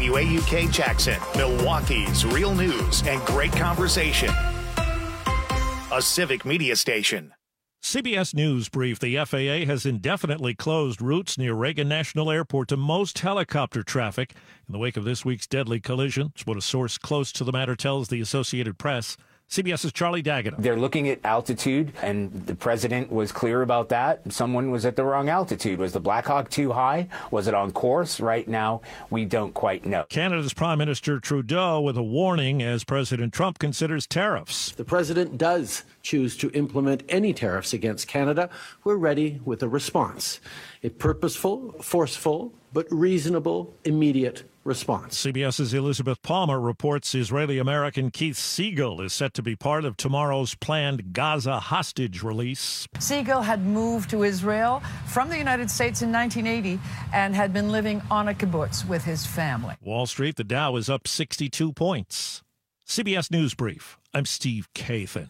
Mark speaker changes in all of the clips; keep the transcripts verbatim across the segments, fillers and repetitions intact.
Speaker 1: W A U K Jackson, Milwaukee's real news and great conversation. A Civic Media station.
Speaker 2: C B S News brief. The F A A has indefinitely closed routes near Reagan National Airport to most helicopter traffic in the wake of this week's deadly collision. It's what a source close to the matter tells the Associated Press. CBS's Charlie Daggett.
Speaker 3: They're looking at altitude, and the president was clear about that. Someone was at the wrong altitude. Was the Black Hawk too high? Was it on course? Right now, we don't quite know.
Speaker 2: Canada's Prime Minister Trudeau with a warning as President Trump considers tariffs.
Speaker 4: If the president does choose to implement any tariffs against Canada, we're ready with a response. A purposeful, forceful, but reasonable, immediate response.
Speaker 2: CBS's Elizabeth Palmer reports Israeli-American Keith Siegel is set to be part of tomorrow's planned Gaza hostage release.
Speaker 5: Siegel had moved to Israel from the United States in nineteen eighty and had been living on a kibbutz with his family.
Speaker 2: Wall Street, the Dow is up sixty-two points. C B S News Brief. I'm Steve Kathan.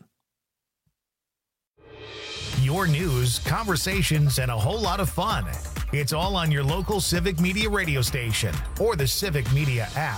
Speaker 1: Your news, conversations, and a whole lot of fun. It's all on your local Civic Media radio station or the Civic Media app.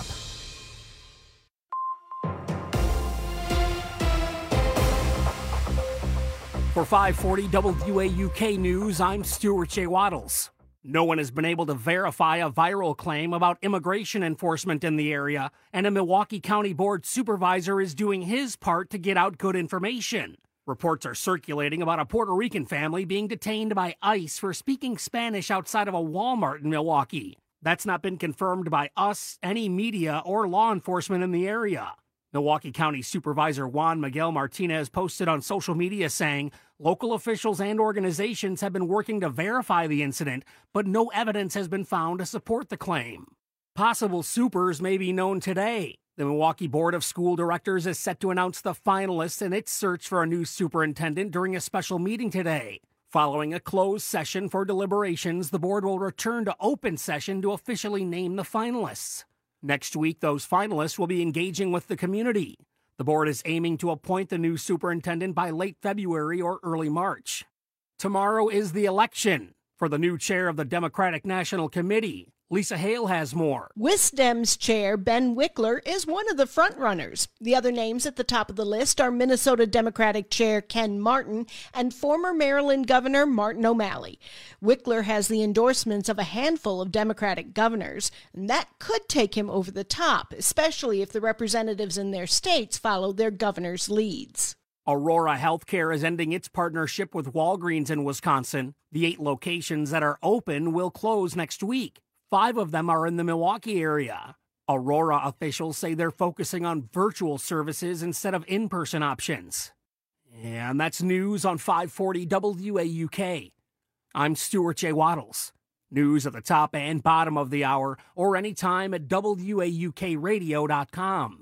Speaker 6: For five forty W A U K News, I'm Stuart J. Waddles. No one has been able to verify a viral claim about immigration enforcement in the area, and a Milwaukee County Board supervisor is doing his part to get out good information. Reports are circulating about a Puerto Rican family being detained by ICE for speaking Spanish outside of a Walmart in Milwaukee. That's not been confirmed by us, any media, or law enforcement in the area. Milwaukee County Supervisor Juan Miguel Martinez posted on social media saying local officials and organizations have been working to verify the incident, but no evidence has been found to support the claim. Possible supers may be known today. The Milwaukee Board of School Directors is set to announce the finalists in its search for a new superintendent during a special meeting today. Following a closed session for deliberations, the board will return to open session to officially name the finalists. Next week, those finalists will be engaging with the community. The board is aiming to appoint the new superintendent by late February or early March. Tomorrow is the election for the new chair of the Democratic National Committee. Lisa Hale has more.
Speaker 7: WisDem's chair, Ben Wickler, is one of the frontrunners. The other names at the top of the list are Minnesota Democratic Chair Ken Martin and former Maryland Governor Martin O'Malley. Wickler has the endorsements of a handful of Democratic governors, and that could take him over the top, especially if the representatives in their states follow their governors' leads.
Speaker 6: Aurora Healthcare is ending its partnership with Walgreens in Wisconsin. The eight locations that are open will close next week. Five of them are in the Milwaukee area. Aurora officials say they're focusing on virtual services instead of in-person options. And that's news on five forty W A U K. I'm Stuart J. Waddles. News at the top and bottom of the hour or anytime at W A U K radio dot com.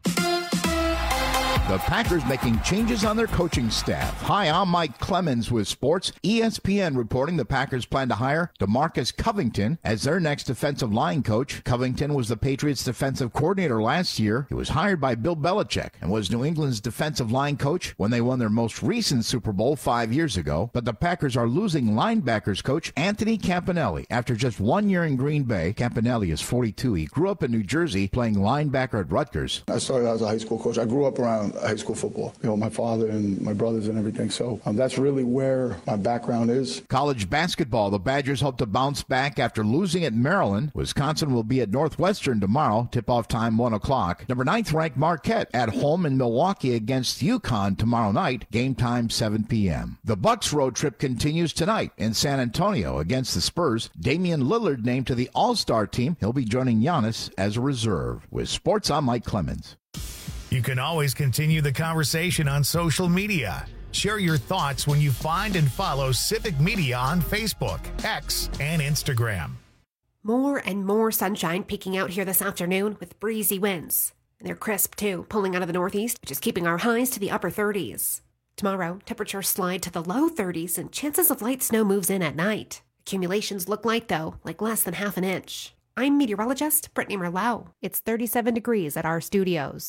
Speaker 8: The Packers making changes on their coaching staff. Hi, I'm Mike Clemens with sports. E S P N reporting the Packers plan to hire DeMarcus Covington as their next defensive line coach. Covington was the Patriots' defensive coordinator last year. He was hired by Bill Belichick and was New England's defensive line coach when they won their most recent Super Bowl five years ago. But the Packers are losing linebackers coach Anthony Campanelli after just one year in Green Bay. Campanelli is forty-two. He grew up in New Jersey playing linebacker at Rutgers.
Speaker 9: I started as a high school coach. I grew up around high school football, you know, my father and my brothers and everything. So um, that's really where my background is.
Speaker 8: College basketball. The Badgers hope to bounce back after losing at Maryland. Wisconsin will be at Northwestern tomorrow. Tip-off time one o'clock. Number ninth ranked Marquette at home in Milwaukee against UConn tomorrow night. Game time seven p.m. The Bucks road trip continues tonight in San Antonio against the Spurs. Damian Lillard named to the All-Star team. He'll be joining Giannis as a reserve. With sports, I'm Mike Clemens.
Speaker 1: You can always continue the conversation on social media. Share your thoughts when you find and follow Civic Media on Facebook, X, and Instagram.
Speaker 10: More and more sunshine peeking out here this afternoon with breezy winds. And they're crisp, too, pulling out of the northeast, which is keeping our highs to the upper thirties. Tomorrow, temperatures slide to the low thirties and chances of light snow moves in at night. Accumulations look light, though, like less than half an inch. I'm meteorologist Brittany Merlot. It's thirty-seven degrees at our studios.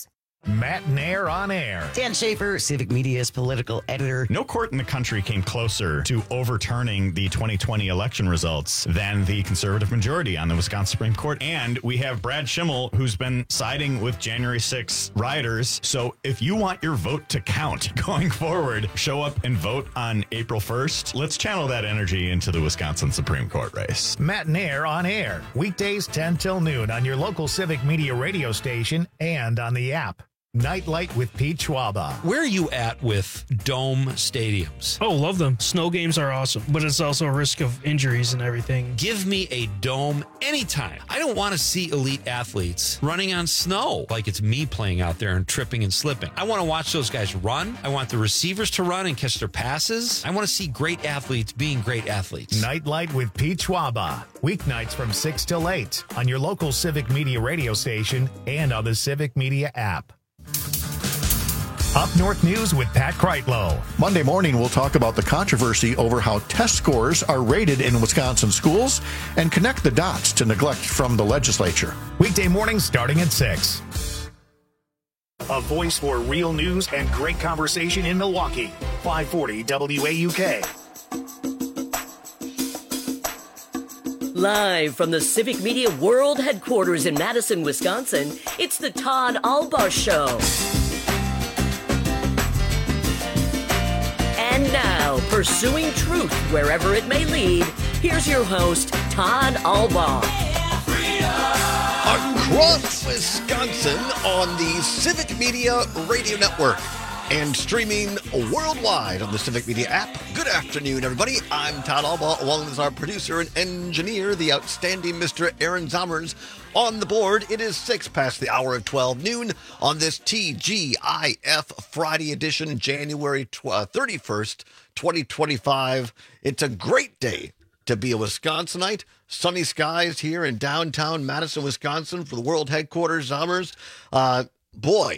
Speaker 1: Matt Nair on air.
Speaker 11: Dan Schaefer, Civic Media's political editor.
Speaker 12: No court in the country came closer to overturning the twenty twenty election results than the conservative majority on the Wisconsin Supreme Court. And we have Brad Schimmel, who's been siding with January sixth rioters. So if you want your vote to count going forward, show up and vote on April first. Let's channel that energy into the Wisconsin Supreme Court race.
Speaker 1: Matt Nair on air. Weekdays ten till noon on your local Civic Media radio station and on the app. Nightlight with Pete Schwaba.
Speaker 13: Where are you at with dome stadiums?
Speaker 14: Oh, love them. Snow games are awesome, but it's also a risk of injuries and everything.
Speaker 13: Give me a dome anytime. I don't want to see elite athletes running on snow like it's me playing out there and tripping and slipping. I want to watch those guys run. I want the receivers to run and catch their passes. I want to see great athletes being great athletes.
Speaker 1: Nightlight with Pete Schwaba. Weeknights from six till eight on your local Civic Media radio station and on the Civic Media app. Up North News with Pat Kreitlow.
Speaker 15: Monday morning, we'll talk about the controversy over how test scores are rated in Wisconsin schools and connect the dots to neglect from the legislature.
Speaker 1: Weekday mornings starting at six. A voice for real news and great conversation in Milwaukee. five forty W A U K.
Speaker 16: Live from the Civic Media World Headquarters in Madison, Wisconsin, it's the Todd Albaugh Show. And now, pursuing truth wherever it may lead, here's your host, Todd Albaugh.
Speaker 17: Across Wisconsin on the Civic Media Radio Network and streaming worldwide on the Civic Media app. Good afternoon, everybody. I'm Todd Albaugh, along with our producer and engineer, the outstanding Mister Aaron Zommers. On the board, it is six past the hour of twelve noon on this T G I F Friday edition, January thirty-first, twenty twenty-five. It's a great day to be a Wisconsinite. Sunny skies here in downtown Madison, Wisconsin for the world headquarters, Zommers. Uh, boy,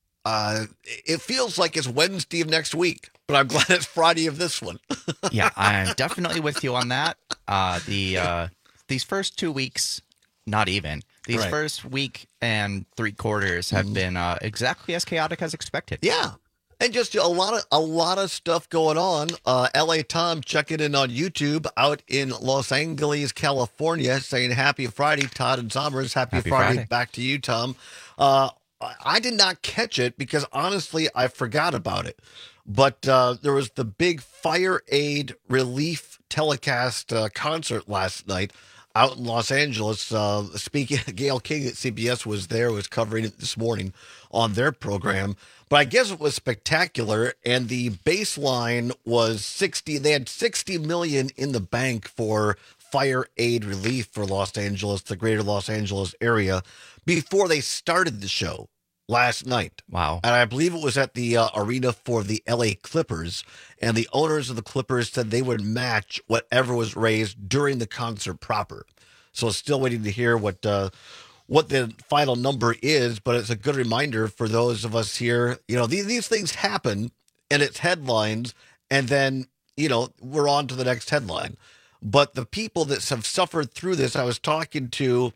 Speaker 17: uh, it feels like it's Wednesday of next week, but I'm glad it's Friday of this one.
Speaker 18: Yeah, I'm definitely with you on that. Uh, the uh, these first two weeks... Not even. These right. first week and three quarters have mm. been uh, exactly as chaotic as expected.
Speaker 17: Yeah. And just a lot of a lot of stuff going on. Uh, L A Tom checking in on YouTube out in Los Angeles, California, saying happy Friday, Todd and Zommers. Happy, happy Friday. Friday. Back to you, Tom. Uh, I did not catch it because, honestly, I forgot about it. But uh, there was the big Fire Aid Relief telecast uh, concert last night out in Los Angeles. Uh, speaking, Gail King at C B S was there, was covering it this morning on their program. But I guess it was spectacular, and the baseline was sixty. They had sixty million dollars in the bank for fire aid relief for Los Angeles, the greater Los Angeles area, before they started the show last night.
Speaker 18: Wow.
Speaker 17: And I believe it was at the uh, arena for the L A Clippers, and the owners of the Clippers said they would match whatever was raised during the concert proper. So still waiting to hear what uh, what the final number is, but it's a good reminder for those of us here. You know, these, these things happen, and it's headlines, and then, you know, we're on to the next headline. But the people that have suffered through this, I was talking to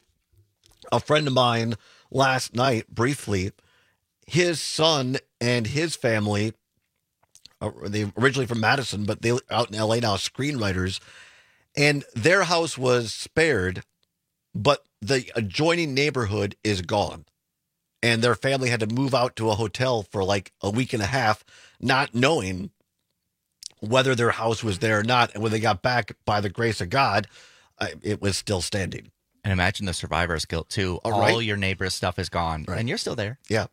Speaker 17: a friend of mine last night briefly. His son and his family, uh, they originally from Madison, but they out in L A now, screenwriters, and their house was spared, but the adjoining neighborhood is gone. And their family had to move out to a hotel for like a week and a half, not knowing whether their house was there or not. And when they got back, by the grace of God, uh, it was still standing.
Speaker 18: And imagine the survivor's guilt, too. All, All right. your neighbor's stuff is gone, right. and you're still there.
Speaker 17: Yeah.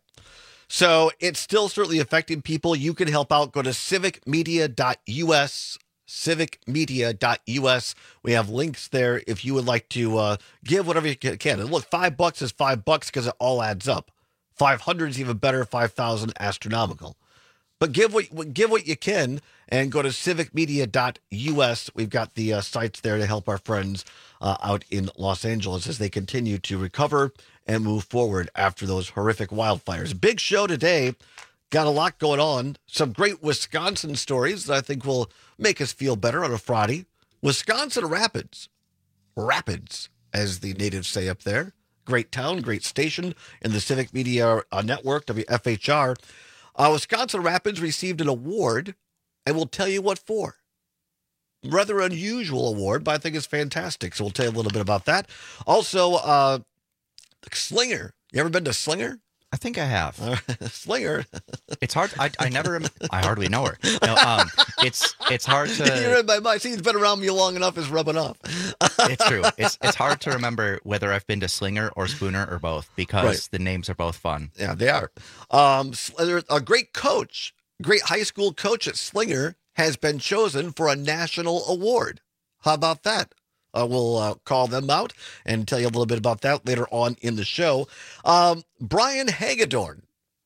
Speaker 17: So it's still certainly affecting people. You can help out. Go to civic media dot U S, civic media dot U S. We have links there if you would like to uh, give whatever you can. And look, five bucks is five bucks because it all adds up. five hundred is even better, five thousand astronomical. But give what give what you can and go to civic media dot U S. We've got the uh, sites there to help our friends uh, out in Los Angeles as they continue to recover and move forward after those horrific wildfires. Big show today. Got a lot going on. Some great Wisconsin stories that I think will make us feel better on a Friday. Wisconsin Rapids. Rapids, as the natives say up there. Great town, great station in the Civic Media uh, Network, W F H R. Uh, Wisconsin Rapids received an award, and we'll tell you what for. Rather unusual award, but I think it's fantastic. So we'll tell you a little bit about that. Also, uh, Slinger. You ever been to Slinger?
Speaker 18: I think I have.
Speaker 17: Uh, Slinger.
Speaker 18: It's hard. I, I never. I hardly know her. No, um, it's it's hard to.
Speaker 17: You're in my mind. See, he's been around me long enough. It's rubbing off.
Speaker 18: It's true. It's it's hard to remember whether I've been to Slinger or Spooner or both because
Speaker 17: Right.
Speaker 18: the names are both fun.
Speaker 17: Yeah, they are. Um, a great coach, great high school coach at Slinger has been chosen for a national award. How about that? Uh, we'll uh, call them out and tell you a little bit about that later on in the show. Um, Brian Hagedorn,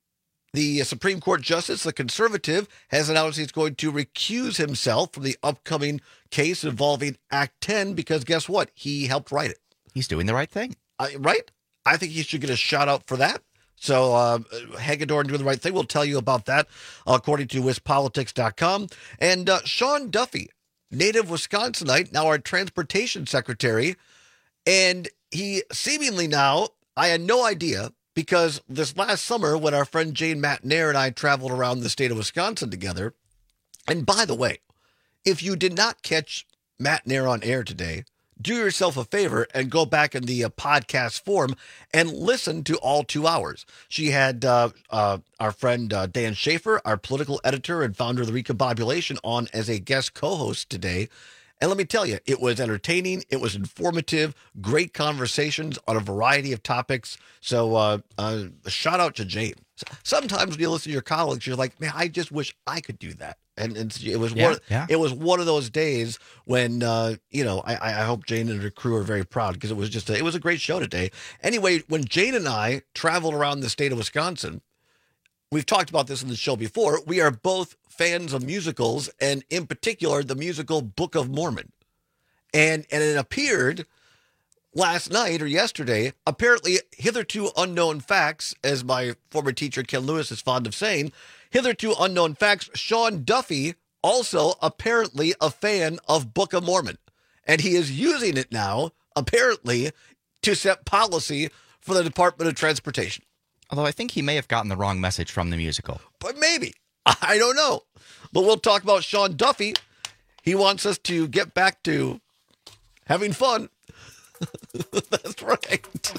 Speaker 17: the Supreme Court Justice, the conservative, has announced he's going to recuse himself from the upcoming case involving Act ten because guess what? He helped write it.
Speaker 18: He's doing the right thing.
Speaker 17: Uh, right? I think he should get a shout out for that. So uh, Hagedorn doing the right thing. We'll tell you about that according to Wis Politics dot com. And uh, Sean Duffy, native Wisconsinite, now our transportation secretary. And he seemingly now, I had no idea, because this last summer when our friend Jane Matnair and I traveled around the state of Wisconsin together, and by the way, if you did not catch Matnair on air today, do yourself a favor and go back in the uh, podcast form and listen to all two hours. She had uh, uh, our friend uh, Dan Schaefer, our political editor and founder of the Recombobulation, on as a guest co-host today. And let me tell you, it was entertaining. It was informative, great conversations on a variety of topics. So uh, uh, shout out to Jane. Sometimes when you listen to your colleagues, you're like, man, I just wish I could do that. And it's, it was
Speaker 18: Yeah,
Speaker 17: one.
Speaker 18: yeah.
Speaker 17: It was one of those days when uh, you know. I, I hope Jane and her crew are very proud because it was just a, it was a great show today. Anyway, when Jane and I traveled around the state of Wisconsin, we've talked about this in the show before. We are both fans of musicals, and in particular, the musical Book of Mormon. And and it appeared last night or yesterday. Apparently, hitherto unknown facts, as my former teacher Ken Lewis is fond of saying. Hitherto unknown facts, Sean Duffy, also apparently a fan of Book of Mormon. And he is using it now, apparently, to set policy for the Department of Transportation.
Speaker 18: Although I think he may have gotten the wrong message from the musical.
Speaker 17: But maybe. I don't know. But we'll talk about Sean Duffy. He wants us to get back to having fun. That's right.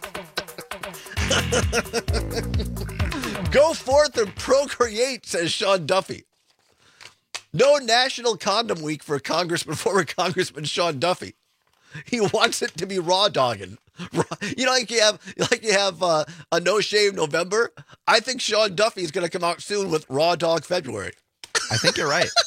Speaker 17: Go forth and procreate, says Sean Duffy. No National Condom Week for Congressman, former Congressman Sean Duffy. He wants it to be raw dogging. You know, like you have, like you have uh, a no shave November. I think Sean Duffy is going to come out soon with Raw Dog February.
Speaker 18: I think you're right.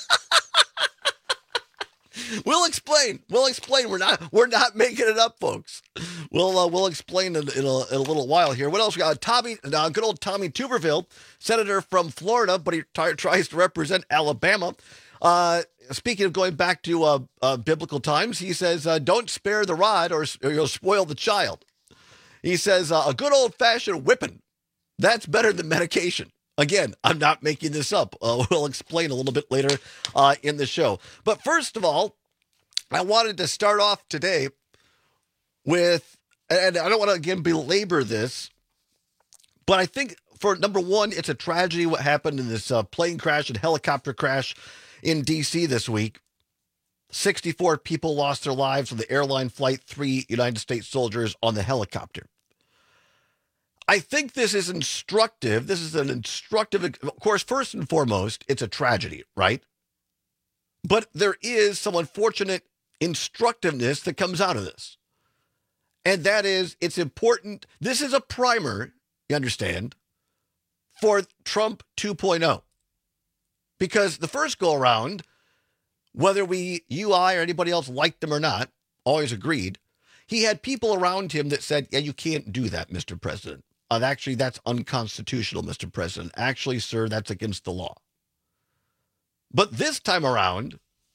Speaker 17: We'll explain. We'll explain. We're not. We're not making it up, folks. We'll uh, we'll explain in, in, a, in a little while here. What else we got? Tommy, uh, good old Tommy Tuberville, senator from Florida, but he t- tries to represent Alabama. Uh, speaking of going back to uh, uh, biblical times, he says, uh, "Don't spare the rod, or, or you'll spoil the child." He says, uh, "A good old fashioned whipping, that's better than medication." Again, I'm not making this up. Uh, we'll explain a little bit later uh, in the show. But first of all, I wanted to start off today with, and I don't want to again belabor this, but I think for number one, it's a tragedy what happened in this uh, plane crash and helicopter crash in D C this week. sixty-four people lost their lives on the airline flight, three United States soldiers on the helicopter. I think this is instructive. This is an instructive, of course, first and foremost, it's a tragedy, right? But there is some unfortunate instructiveness that comes out of this. And that is, it's important. This is a primer, you understand, for Trump two point oh. Because the first go around, whether we, you, I, or anybody else liked him or not, always agreed, he had people around him that said, yeah, you can't do that, Mister President. Uh, actually, that's unconstitutional, Mister President. Actually, sir, that's against the law. But this time around,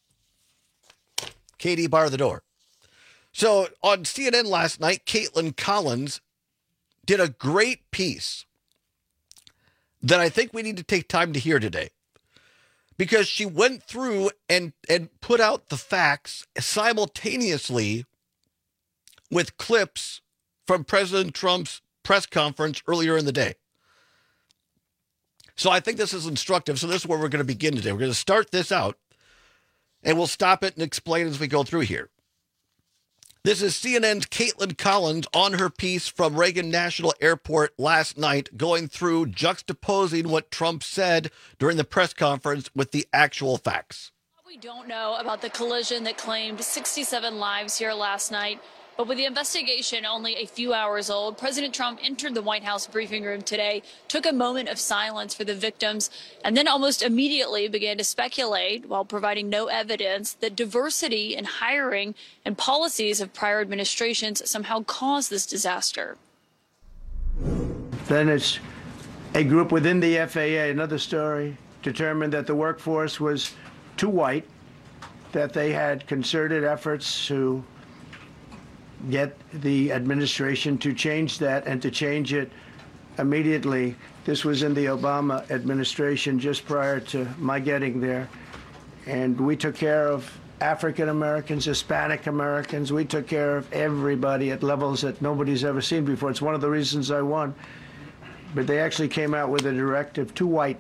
Speaker 17: Katie, bar the door. So on C N N last night, Caitlin Collins did a great piece that I think we need to take time to hear today. Because she went through and, and put out the facts simultaneously with clips from President Trump's press conference earlier in the day. So I think this is instructive. So this is where we're going to begin today. We're going to start this out, and we'll stop it and explain as we go through here. This is C N N's Caitlin Collins on her piece from Reagan National Airport last night, going through juxtaposing what Trump said during the press conference with the actual facts.
Speaker 19: We don't know about the collision that claimed sixty-seven lives here last night. But with the investigation only a few hours old, President Trump entered the White House briefing room today, took a moment of silence for the victims, and then almost immediately began to speculate, while providing no evidence, that diversity in hiring and policies of prior administrations somehow caused this disaster.
Speaker 20: Then it's a group within the F A A, another story, determined that the workforce was too white, that they had concerted efforts to get the administration to change that and to change it immediately. This was in the Obama administration just prior to my getting there. And we took care of African Americans, Hispanic Americans. We took care of everybody at levels that nobody's ever seen before. It's one of the reasons I won. But they actually came out with a directive, too white.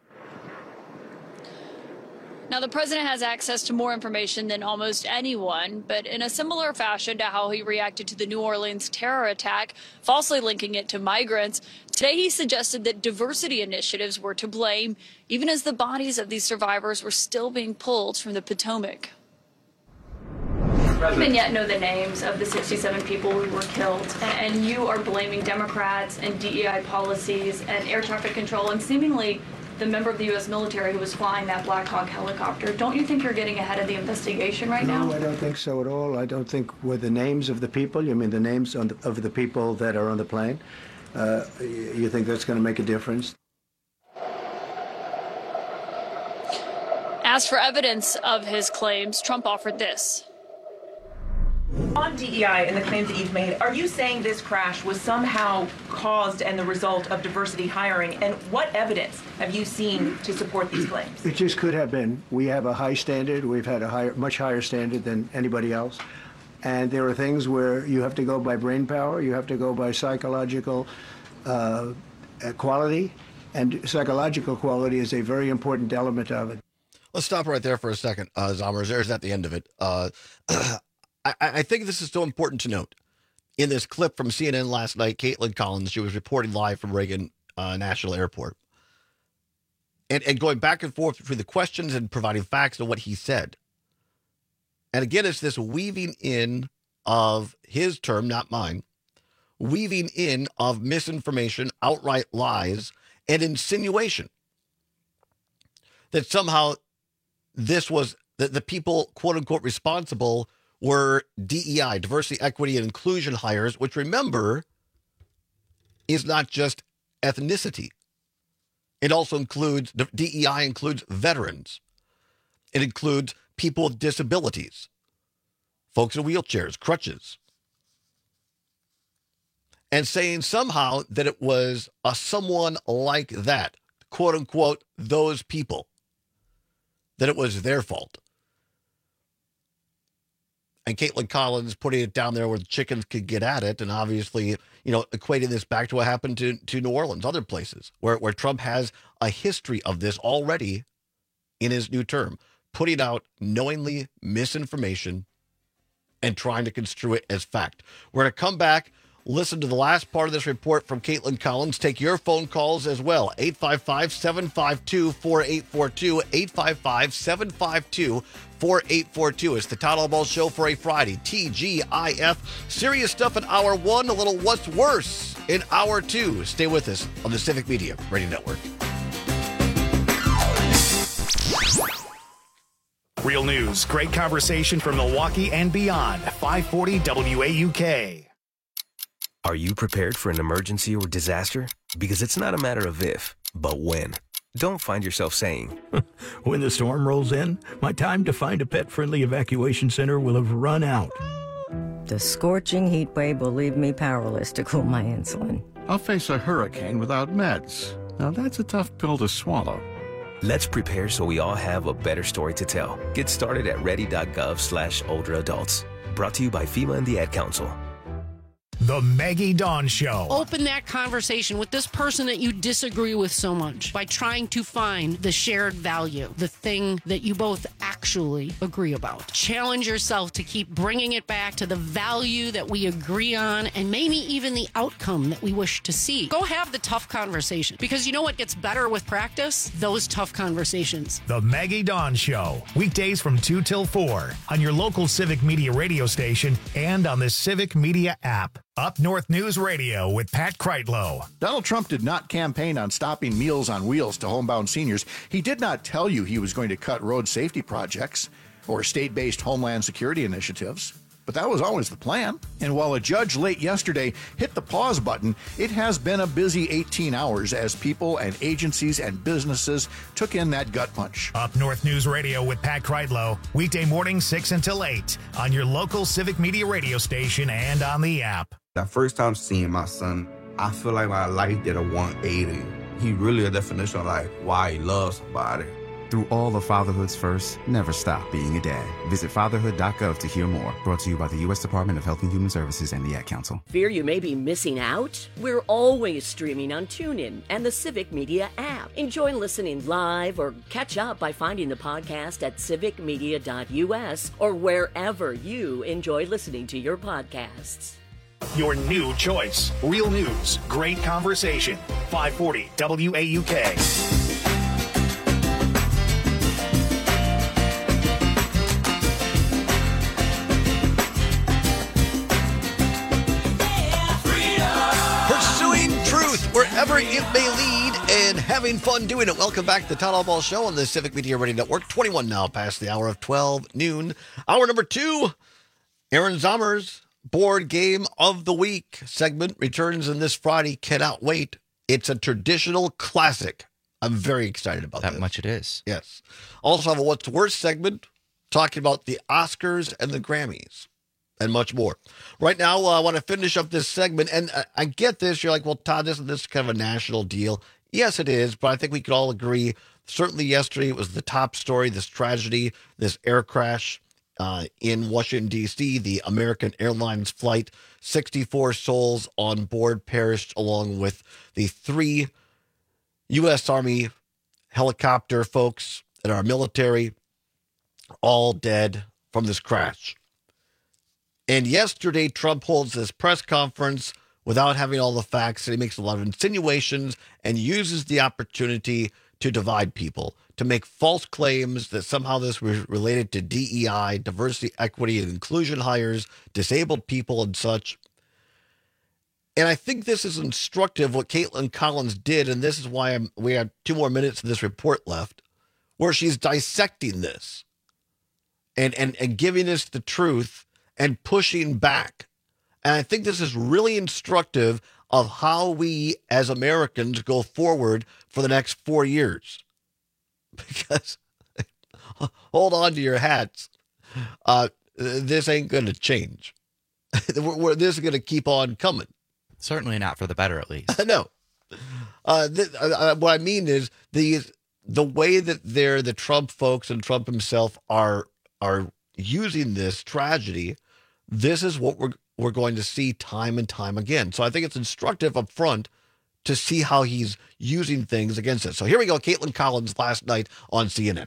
Speaker 19: Now, the president has access to more information than almost anyone, but in a similar fashion to how he reacted to the New Orleans terror attack, falsely linking it to migrants, today he suggested that diversity initiatives were to blame, even as the bodies of these survivors were still being pulled from the Potomac. We don't even yet know the names of the sixty-seven people who were killed, and you are blaming Democrats and D E I policies and air traffic control and seemingly the member of the U S military who was flying that Black Hawk helicopter. Don't you think you're getting ahead of the investigation right
Speaker 20: no,
Speaker 19: now?
Speaker 20: No, I don't think so at all. I don't think with the names of the people, you mean the names on the, of the people that are on the plane, uh, you think that's going to make a difference?
Speaker 19: Asked for evidence of his claims, Trump offered this.
Speaker 21: On D E I and the claims that you've made, are you saying this crash was somehow caused and the result of diversity hiring? And what evidence have you seen to support these claims?
Speaker 20: It just could have been. We have a high standard. We've had a higher, much higher standard than anybody else. And there are things where you have to go by brain power. You have to go by psychological uh, quality. And psychological quality is a very important element of it.
Speaker 17: Let's stop right there for a second, uh, Zommers. There's at the end of it. Uh, I, I think this is so important to note. In this clip from C N N last night, Caitlin Collins, she was reporting live from Reagan uh, National Airport. And, and going back and forth between the questions and providing facts and what he said. And again, it's this weaving in of his term, not mine, weaving in of misinformation, outright lies, and insinuation. That somehow this was, that the people, quote unquote, responsible were D E I, diversity, equity, and inclusion hires, which, remember, is not just ethnicity. It also includes, D E I includes veterans. It includes people with disabilities, folks in wheelchairs, crutches. And saying somehow that it was a someone like that, quote unquote, those people, that it was their fault. And Caitlin Collins putting it down there where the chickens could get at it, and obviously, you know, equating this back to what happened to, to New Orleans, other places, where, where Trump has a history of this already in his new term, putting out knowingly misinformation and trying to construe it as fact. We're going to come back, listen to the last part of this report from Caitlin Collins, take your phone calls as well, eight five five, seven five two, four eight four two, eight five five, seven five two, four eight four two. It's the Todd Albaugh Show for a Friday, T G I F. Serious stuff in hour one, a little what's worse in hour two. Stay with us on the Civic Media Radio Network.
Speaker 1: Real news, great conversation from Milwaukee and beyond. five forty W A U K.
Speaker 22: Are you prepared for an emergency or disaster? Because it's not a matter of if, but when. Don't find yourself saying,
Speaker 23: when the storm rolls in, my time to find a pet-friendly evacuation center will have run out.
Speaker 24: The scorching heat wave will leave me powerless to cool my insulin.
Speaker 25: I'll face a hurricane without meds. Now that's a tough pill to swallow.
Speaker 22: Let's prepare so we all have a better story to tell. Get started at ready.gov slash older adults. Brought to you by FEMA and the Ad Council.
Speaker 1: The Maggie Dawn Show.
Speaker 2: Open that conversation with this person that you disagree with so much by trying to find the shared value, the thing that you both actually agree about. Challenge yourself to keep bringing it back to the value that we agree on and maybe even the outcome that we wish to see. Go have the tough conversation, because you know what gets better with practice? Those tough conversations.
Speaker 1: The Maggie Dawn Show. Weekdays from two till four on your local Civic Media radio station and on the Civic Media app. Up North News Radio with Pat Kreitlow.
Speaker 15: Donald Trump did not campaign on stopping Meals on Wheels to homebound seniors. He did not tell you he was going to cut road safety projects or state-based homeland security initiatives. But that was always the plan. And while a judge late yesterday hit the pause button, it has been a busy eighteen hours as people and agencies and businesses took in that gut punch.
Speaker 1: Up North News Radio with Pat Kreitlow. Weekday morning six until eight on your local Civic Media radio station and on the app.
Speaker 3: That first time seeing my son, I feel like my life did a one eighty. He really a definition of like why he loves somebody.
Speaker 4: Through all of fatherhood's first, never stop being a dad. Visit fatherhood dot gov to hear more. Brought to you by the U S Department of Health and Human Services and the Ad Council.
Speaker 16: Fear you may be missing out? We're always streaming on TuneIn and the Civic Media app. Enjoy listening live or catch up by finding the podcast at civic media dot U S or wherever you enjoy listening to your podcasts.
Speaker 1: Your new choice. Real news. Great conversation. five forty W A U K.
Speaker 17: Wherever it may lead, and having fun doing it. Welcome back to the Todd Allball Show on the Civic Media Radio Network. twenty-one now past the hour of twelve noon. Hour number two, Aaron Zommer's Board Game of the Week segment returns in this Friday. Cannot wait. It's a traditional classic. I'm very excited about that.
Speaker 18: That much it is.
Speaker 17: Yes. Also have a What's Worst segment talking about the Oscars and the Grammys. And much more. Right now, uh, I want to finish up this segment. And I, I get this. You're like, well, Todd, isn't this kind of a national deal? Yes, it is. But I think we could all agree. Certainly yesterday, it was the top story, this tragedy, this air crash uh, in Washington, D C, the American Airlines flight. sixty-four souls on board perished, along with the three U S Army helicopter folks and our military, all dead from this crash. And yesterday, Trump holds this press conference without having all the facts, and he makes a lot of insinuations and uses the opportunity to divide people, to make false claims that somehow this was related to D E I, diversity, equity, and inclusion hires, disabled people, and such. And I think this is instructive what Caitlin Collins did, and this is why I'm, we have two more minutes of this report left, where she's dissecting this and, and, and giving us the truth and pushing back. And I think this is really instructive of how we as Americans go forward for the next four years. Because, hold on to your hats, uh, this ain't going to change. we're, we're, this is going to keep on coming.
Speaker 18: Certainly not for the better, at least.
Speaker 17: No. Uh, th- uh, what I mean is the the way that they're, the Trump folks and Trump himself are are using this tragedy. This is what we're we're going to see time and time again. So I think it's instructive up front to see how he's using things against it. So here we go. Caitlin Collins last night on C N N.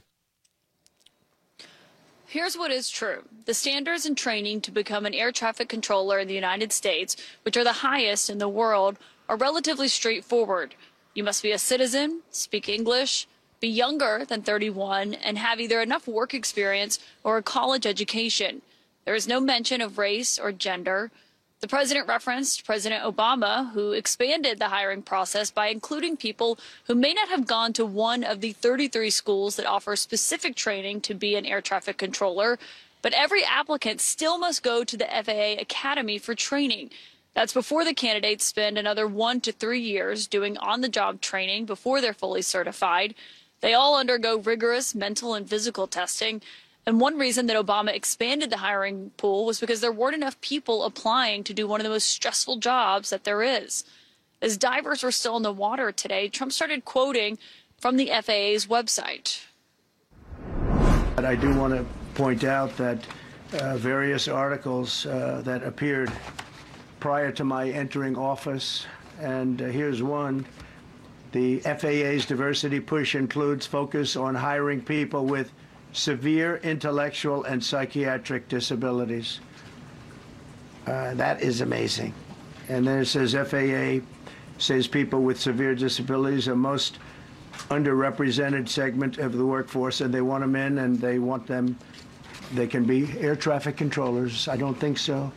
Speaker 19: Here's what is true. The standards and training to become an air traffic controller in the United States, which are the highest in the world, are relatively straightforward. You must be a citizen, speak English, be younger than thirty-one, and have either enough work experience or a college education. There is no mention of race or gender. The president referenced President Obama, who expanded the hiring process by including people who may not have gone to one of the thirty-three schools that offer specific training to be an air traffic controller. But every applicant still must go to the F A A Academy for training. That's before the candidates spend another one to three years doing on-the-job training before they're fully certified. They all undergo rigorous mental and physical testing. And one reason that Obama expanded the hiring pool was because there weren't enough people applying to do one of the most stressful jobs that there is. As divers were still in the water today, Trump started quoting from the F A A's website.
Speaker 20: But I do want to point out that uh, various articles uh, that appeared prior to my entering office, and uh, here's one. The F A A's diversity push includes focus on hiring people with severe intellectual and psychiatric disabilities. Uh, that is amazing. And then it says F A A says people with severe disabilities are most underrepresented segment of the workforce, and they want them in, and they want them, they can be air traffic controllers. I don't think so.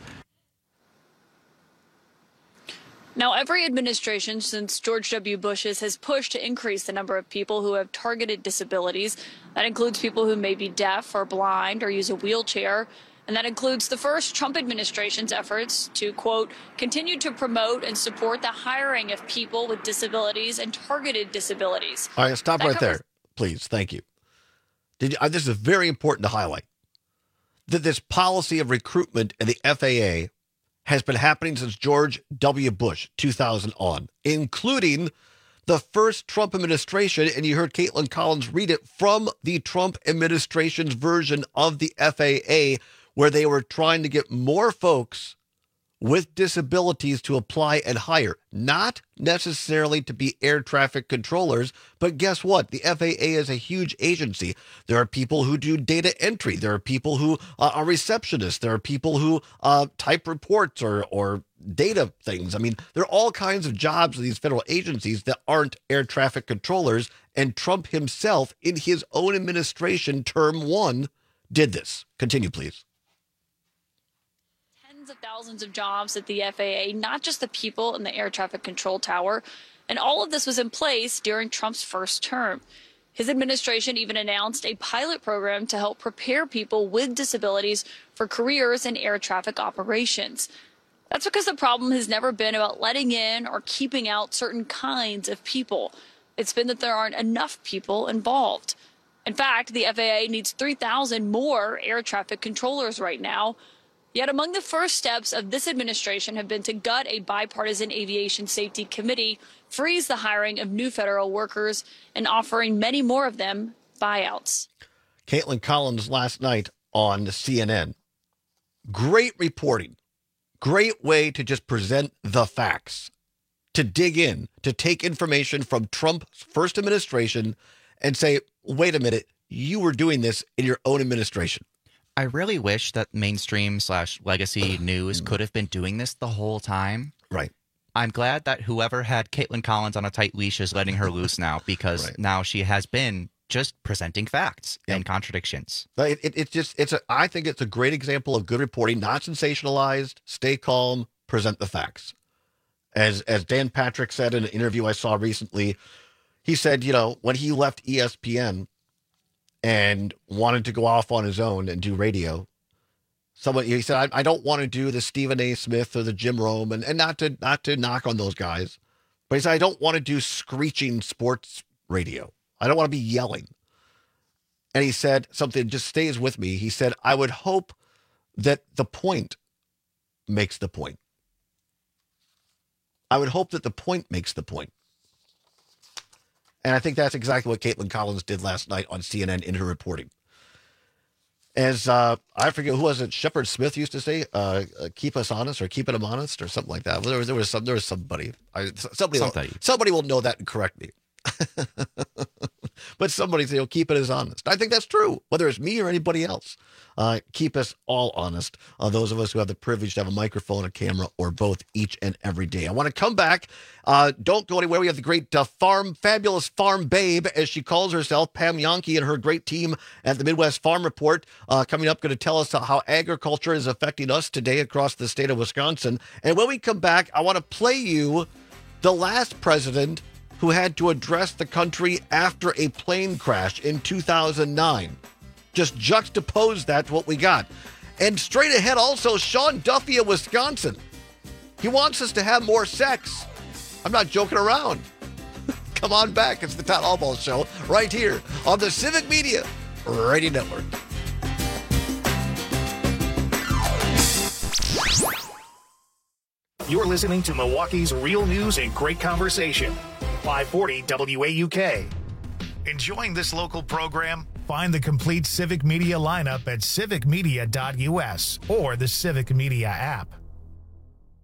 Speaker 19: Now, every administration since George W. Bush's has pushed to increase the number of people who have targeted disabilities. That includes people who may be deaf or blind or use a wheelchair. And that includes the first Trump administration's efforts to, quote, continue to promote and support the hiring of people with disabilities and targeted disabilities.
Speaker 17: All right, stop
Speaker 19: That
Speaker 17: right
Speaker 19: covers-
Speaker 17: there, please. Thank you. Did you uh, this is very important to highlight, that this policy of recruitment in the F A A has been happening since George W. Bush, two thousand on, including the first Trump administration, and you heard Caitlin Collins read it from the Trump administration's version of the F A A, where they were trying to get more folks with disabilities to apply and hire, not necessarily to be air traffic controllers. But guess what? The F A A is a huge agency. There are people who do data entry. There are people who uh, are receptionists. There are people who uh, type reports or, or data things. I mean, there are all kinds of jobs in these federal agencies that aren't air traffic controllers. And Trump himself, in his own administration, term one, did this. Continue, please.
Speaker 19: Of thousands of jobs at the F A A, not just the people in the air traffic control tower. And all of this was in place during Trump's first term. His administration even announced a pilot program to help prepare people with disabilities for careers in air traffic operations. That's because the problem has never been about letting in or keeping out certain kinds of people. It's been that there aren't enough people involved. In fact, the F A A needs three thousand more air traffic controllers right now. Yet among the first steps of this administration have been to gut a bipartisan aviation safety committee, freeze the hiring of new federal workers, and offering many more of them buyouts.
Speaker 17: Caitlin Collins last night on C N N. Great reporting. Great way to just present the facts, to dig in, to take information from Trump's first administration and say, wait a minute, you were doing this in your own administration.
Speaker 18: I really wish that mainstream slash legacy news could have been doing this the whole time.
Speaker 17: Right.
Speaker 18: I'm glad that whoever had Caitlin Collins on a tight leash is letting her loose now, because right. now she has been just presenting facts yep. and contradictions.
Speaker 17: It, it, it's just, it's a, I think it's a great example of good reporting, not sensationalized, stay calm, present the facts. As, as Dan Patrick said in an interview I saw recently, he said, you know, when he left E S P N, and wanted to go off on his own and do radio. Someone he said, I, I don't want to do the Stephen A. Smith or the Jim Rome, and, and not to not to knock on those guys, but he said, I don't want to do screeching sports radio. I don't want to be yelling. And he said something just stays with me. He said, I would hope that the point makes the point. I would hope that the point makes the point. And I think that's exactly what Caitlin Collins did last night on C N N in her reporting. As uh, I forget who was it, Shepard Smith used to say, uh, uh, "Keep us honest" or "Keep them honest" or something like that. There was there was some there was somebody I, somebody somebody. Will, somebody will know that and correct me. But somebody say, "Oh, keep it as honest." I think that's true, whether it's me or anybody else. Uh, keep us all honest. Uh, those of us who have the privilege to have a microphone, a camera, or both each and every day. I want to come back. Uh, don't go anywhere. We have the great uh, farm, fabulous farm babe, as she calls herself, Pam Yonke, and her great team at the Midwest Farm Report uh, coming up, going to tell us how agriculture is affecting us today across the state of Wisconsin. And when we come back, I want to play you the last president who had to address the country after a plane crash in two thousand nine. Just juxtapose that to what we got. And straight ahead also, Sean Duffy of Wisconsin. He wants us to have more sex. I'm not joking around. Come on back. It's the Todd Albaugh Show right here on the Civic Media Radio Network.
Speaker 1: You're listening to Milwaukee's real news and great conversation. five forty W A U K. Enjoying this local program? Find the complete Civic Media lineup at civic media dot U S or the Civic Media app.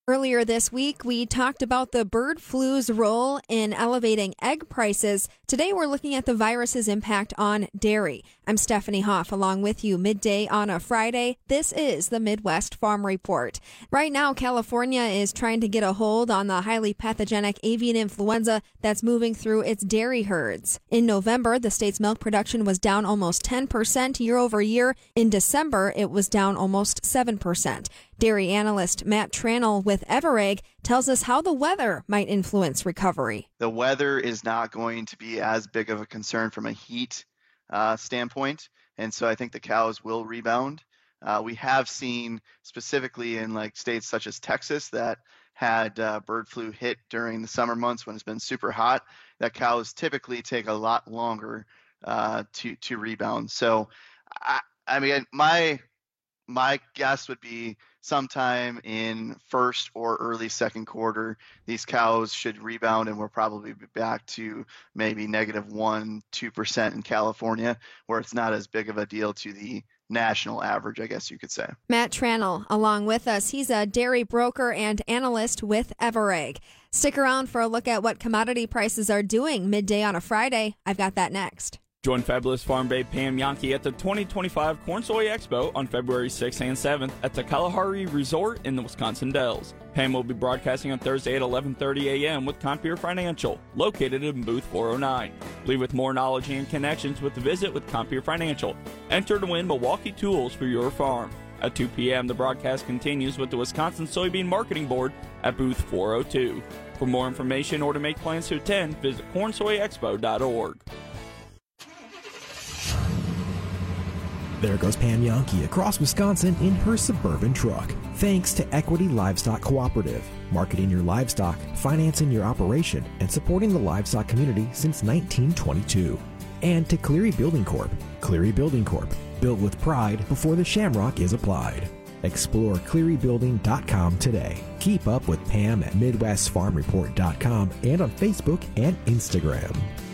Speaker 5: Earlier this week, we talked about the bird flu's role in elevating egg prices. Today, we're looking at the virus's impact on dairy. I'm Stephanie Hoff, along with you midday on a Friday. This is the Midwest Farm Report. Right now, California is trying to get a hold on the highly pathogenic avian influenza that's moving through its dairy herds. In November, the state's milk production was down almost ten percent year over year. In December, it was down almost seven percent. Dairy analyst Matt Tranel with Everegg tells us how the weather might influence recovery.
Speaker 6: The weather is not going to be as big of a concern from a heat uh, standpoint, and so I think the cows will rebound. Uh, we have seen specifically in like states such as Texas that had uh, bird flu hit during the summer months when it's been super hot, that cows typically take a lot longer uh, to to rebound. So, I, I mean, my my guess would be sometime in first or early second quarter, these cows should rebound, and we'll probably be back to maybe negative one, two percent in California, where it's not as big of a deal to the national average, I guess you could say.
Speaker 5: Matt Tranel, along with us. He's a dairy broker and analyst with Everegg. Stick around for a look at what commodity prices are doing midday on a Friday. I've got that next.
Speaker 7: Join fabulous farm babe Pam Yankee at the twenty twenty-five Corn Soy Expo on February sixth and seventh at the Kalahari Resort in the Wisconsin Dells. Pam will be broadcasting on Thursday at eleven thirty a.m. with Compeer Financial, located in booth four oh nine. Leave with more knowledge and connections with the visit with Compeer Financial. Enter to win Milwaukee tools for your farm. At two p.m., the broadcast continues with the Wisconsin Soybean Marketing Board at booth four oh two. For more information or to make plans to attend, visit corn soy expo dot org.
Speaker 8: There goes Pam Yankee across Wisconsin in her Suburban truck. Thanks to Equity Livestock Cooperative, marketing your livestock, financing your operation, and supporting the livestock community since nineteen twenty-two. And to Cleary Building Corp. Cleary Building Corp. Built with pride before the shamrock is applied. Explore cleary building dot com today. Keep up with Pam at midwest farm report dot com and on Facebook and Instagram.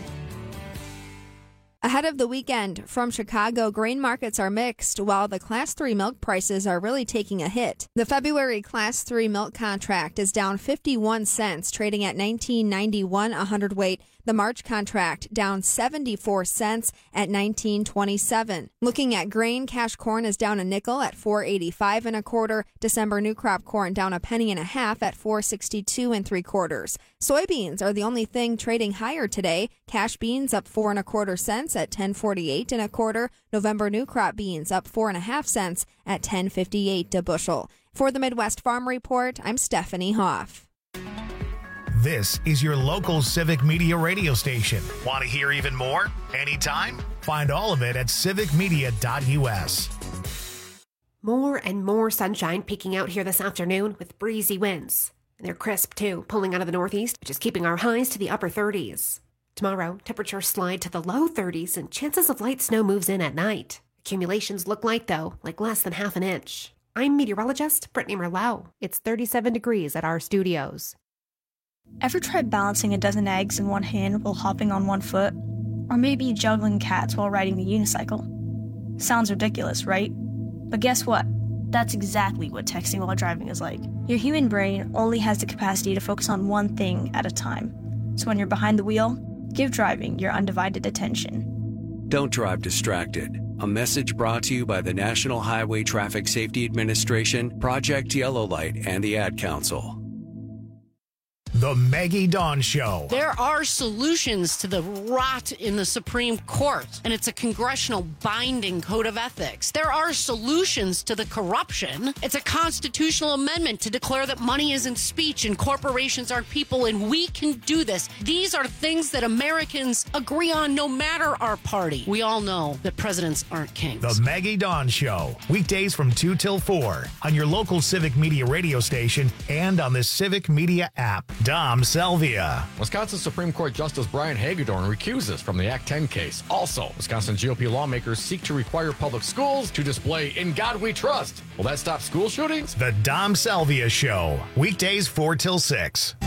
Speaker 5: Ahead of the weekend, from Chicago, grain markets are mixed, while the Class three milk prices are really taking a hit. The February Class three milk contract is down fifty-one cents, trading at nineteen ninety-one a hundredweight. The March contract down seventy-four cents at nineteen twenty-seven. Looking at grain, cash corn is down a nickel at four eighty-five and a quarter. December new crop corn down a penny and a half at four sixty-two and three quarters. Soybeans are the only thing trading higher today. Cash beans up four and a quarter cents at ten forty-eight and a quarter. November new crop beans up four and a half cents at ten fifty-eight a bushel. For the Midwest Farm Report, I'm Stephanie Hoff.
Speaker 1: This is your local Civic Media radio station. Want to hear even more? Anytime? Find all of it at civic media dot u s.
Speaker 10: More and more sunshine peeking out here this afternoon with breezy winds. And they're crisp, too, pulling out of the northeast, which is keeping our highs to the upper thirties. Tomorrow, temperatures slide to the low thirties and chances of light snow moves in at night. Accumulations look light, though, like less than half an inch. I'm meteorologist Brittany Merlot. It's thirty-seven degrees at our studios.
Speaker 9: Ever tried balancing a dozen eggs in one hand while hopping on one foot? Or maybe juggling cats while riding a unicycle? Sounds ridiculous, right? But guess what? That's exactly what texting while driving is like. Your human brain only has the capacity to focus on one thing at a time. So when you're behind the wheel, give driving your undivided attention.
Speaker 26: Don't drive distracted. A message brought to you by the National Highway Traffic Safety Administration, Project Yellow Light, and the Ad Council.
Speaker 1: The Maggie Dawn Show.
Speaker 2: There are solutions to the rot in the Supreme Court, and it's a congressional binding code of ethics. There are solutions to the corruption. It's a constitutional amendment to declare that money isn't speech and corporations aren't people, and we can do this. These are things that Americans agree on no matter our party. We all know that presidents aren't kings.
Speaker 1: The Maggie Dawn Show. Weekdays from two till four on your local Civic Media radio station and on the Civic Media app. Dom Salvia.
Speaker 27: Wisconsin Supreme Court Justice Brian Hagedorn recuses from the Act ten case. Also, Wisconsin G O P lawmakers seek to require public schools to display "In God We Trust." Will that stop school shootings?
Speaker 1: The Dom Salvia Show. Weekdays four till six.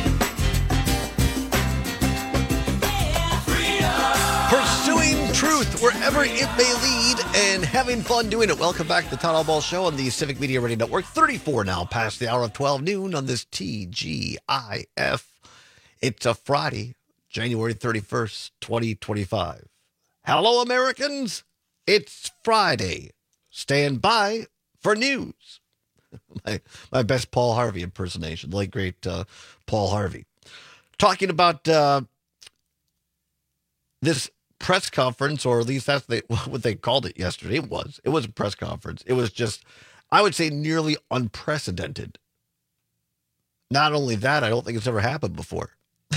Speaker 17: Pursuing truth path wherever it may lead and having fun doing it. Welcome back to the Todd Ball Show on the Civic Media Radio Network. thirty-four now past the hour of twelve noon on this T G I F. It's a Friday, January thirty-first, twenty twenty-five. Hello, Americans. It's Friday. Stand by for news. my, my best Paul Harvey impersonation, the late great uh, Paul Harvey. Talking about uh, this press conference, or at least that's they, what they called it yesterday. It was. It was a press conference. It was just, I would say, nearly unprecedented. Not only that, I don't think it's ever happened before.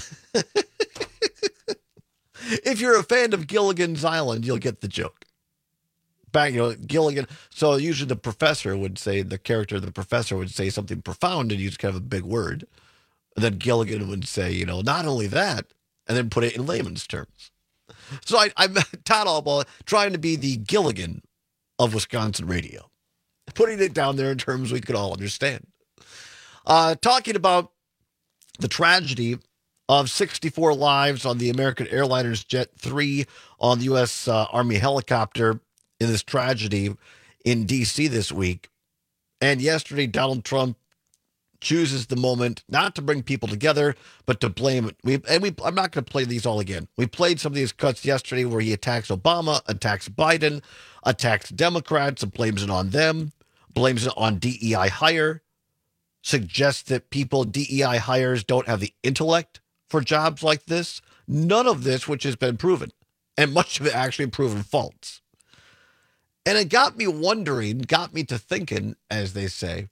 Speaker 17: If you're a fan of Gilligan's Island, you'll get the joke. Back, you know, Gilligan. So usually the professor would say, the character of the professor would say something profound and use kind of a big word. And then Gilligan would say, you know, not only that, and then put it in layman's terms. So I, I'm Todd Allball trying to be the Gilligan of Wisconsin radio, putting it down there in terms we could all understand. Uh, talking about the tragedy of sixty-four lives on the American Airliners Jet three on the U S Uh, Army helicopter in this tragedy in D C this week. And yesterday, Donald Trump chooses the moment not to bring people together, but to blame it. We, and we, I'm not going to play these all again. We played some of these cuts yesterday where he attacks Obama, attacks Biden, attacks Democrats and blames it on them, blames it on D E I hire, suggests that people, D E I hires, don't have the intellect for jobs like this. None of this, which has been proven, and much of it actually proven false. And it got me wondering, got me to thinking, as they say,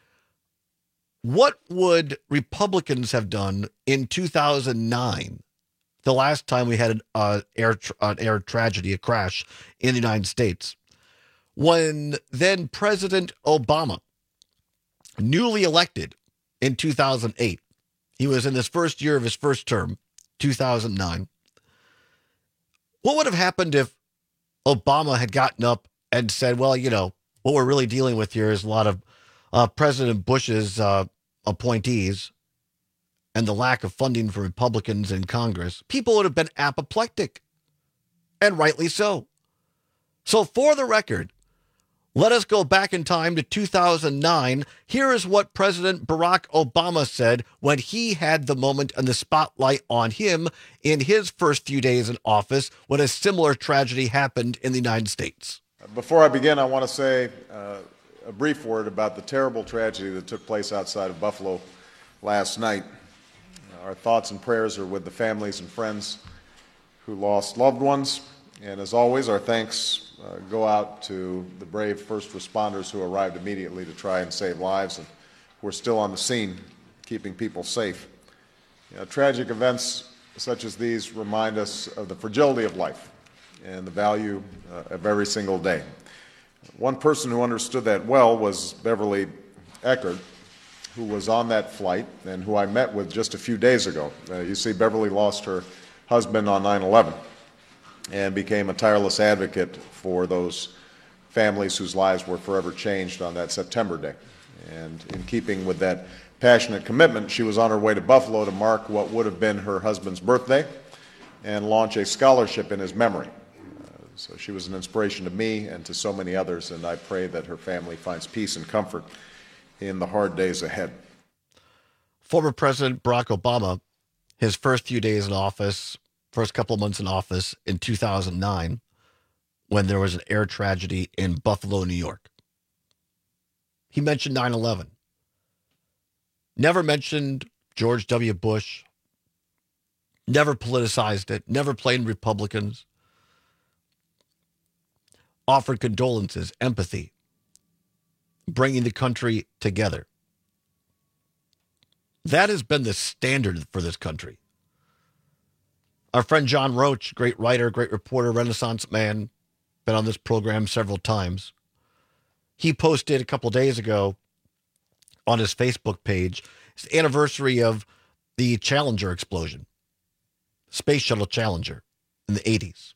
Speaker 17: what would Republicans have done in two thousand nine, the last time we had an, uh, air, an air tragedy, a crash in the United States, when then President Obama, newly elected in two thousand eight, he was in his first year of his first term, two thousand nine. What would have happened if Obama had gotten up and said, well, you know, what we're really dealing with here is a lot of uh, President Bush's uh, appointees and the lack of funding for Republicans in Congress? People would have been apoplectic, and rightly so. So for the record, let us go back in time to two thousand nine. Here is what President Barack Obama said when he had the moment and the spotlight on him in his first few days in office when a similar tragedy happened in the United States.
Speaker 11: Before I begin, I want to say uh, a brief word about the terrible tragedy that took place outside of Buffalo last night. Our thoughts and prayers are with the families and friends who lost loved ones. And as always, our thanks uh, go out to the brave first responders who arrived immediately to try and save lives and who are still on the scene, keeping people safe. You know, tragic events such as these remind us of the fragility of life and the value uh, of every single day. One person who understood that well was Beverly Eckert, who was on that flight and who I met with just a few days ago. Uh, you see, Beverly lost her husband on nine eleven and became a tireless advocate for those families whose lives were forever changed on that September day. And in keeping with that passionate commitment, she was on her way to Buffalo to mark what would have been her husband's birthday and launch a scholarship in his memory. So she was an inspiration to me and to so many others, and I pray that her family finds peace and comfort in the hard days ahead.
Speaker 17: Former President Barack Obama, his first few days in office, first couple of months in office in two thousand nine, when there was an air tragedy in Buffalo, New York. He mentioned nine eleven. Never mentioned George W. Bush. Never politicized it. Never blamed Republicans. Offered condolences, empathy, bringing the country together. That has been the standard for this country. Our friend John Roach, great writer, great reporter, Renaissance man, been on this program several times. He posted a couple days ago on his Facebook page, it's the anniversary of the Challenger explosion, Space Shuttle Challenger in the eighties.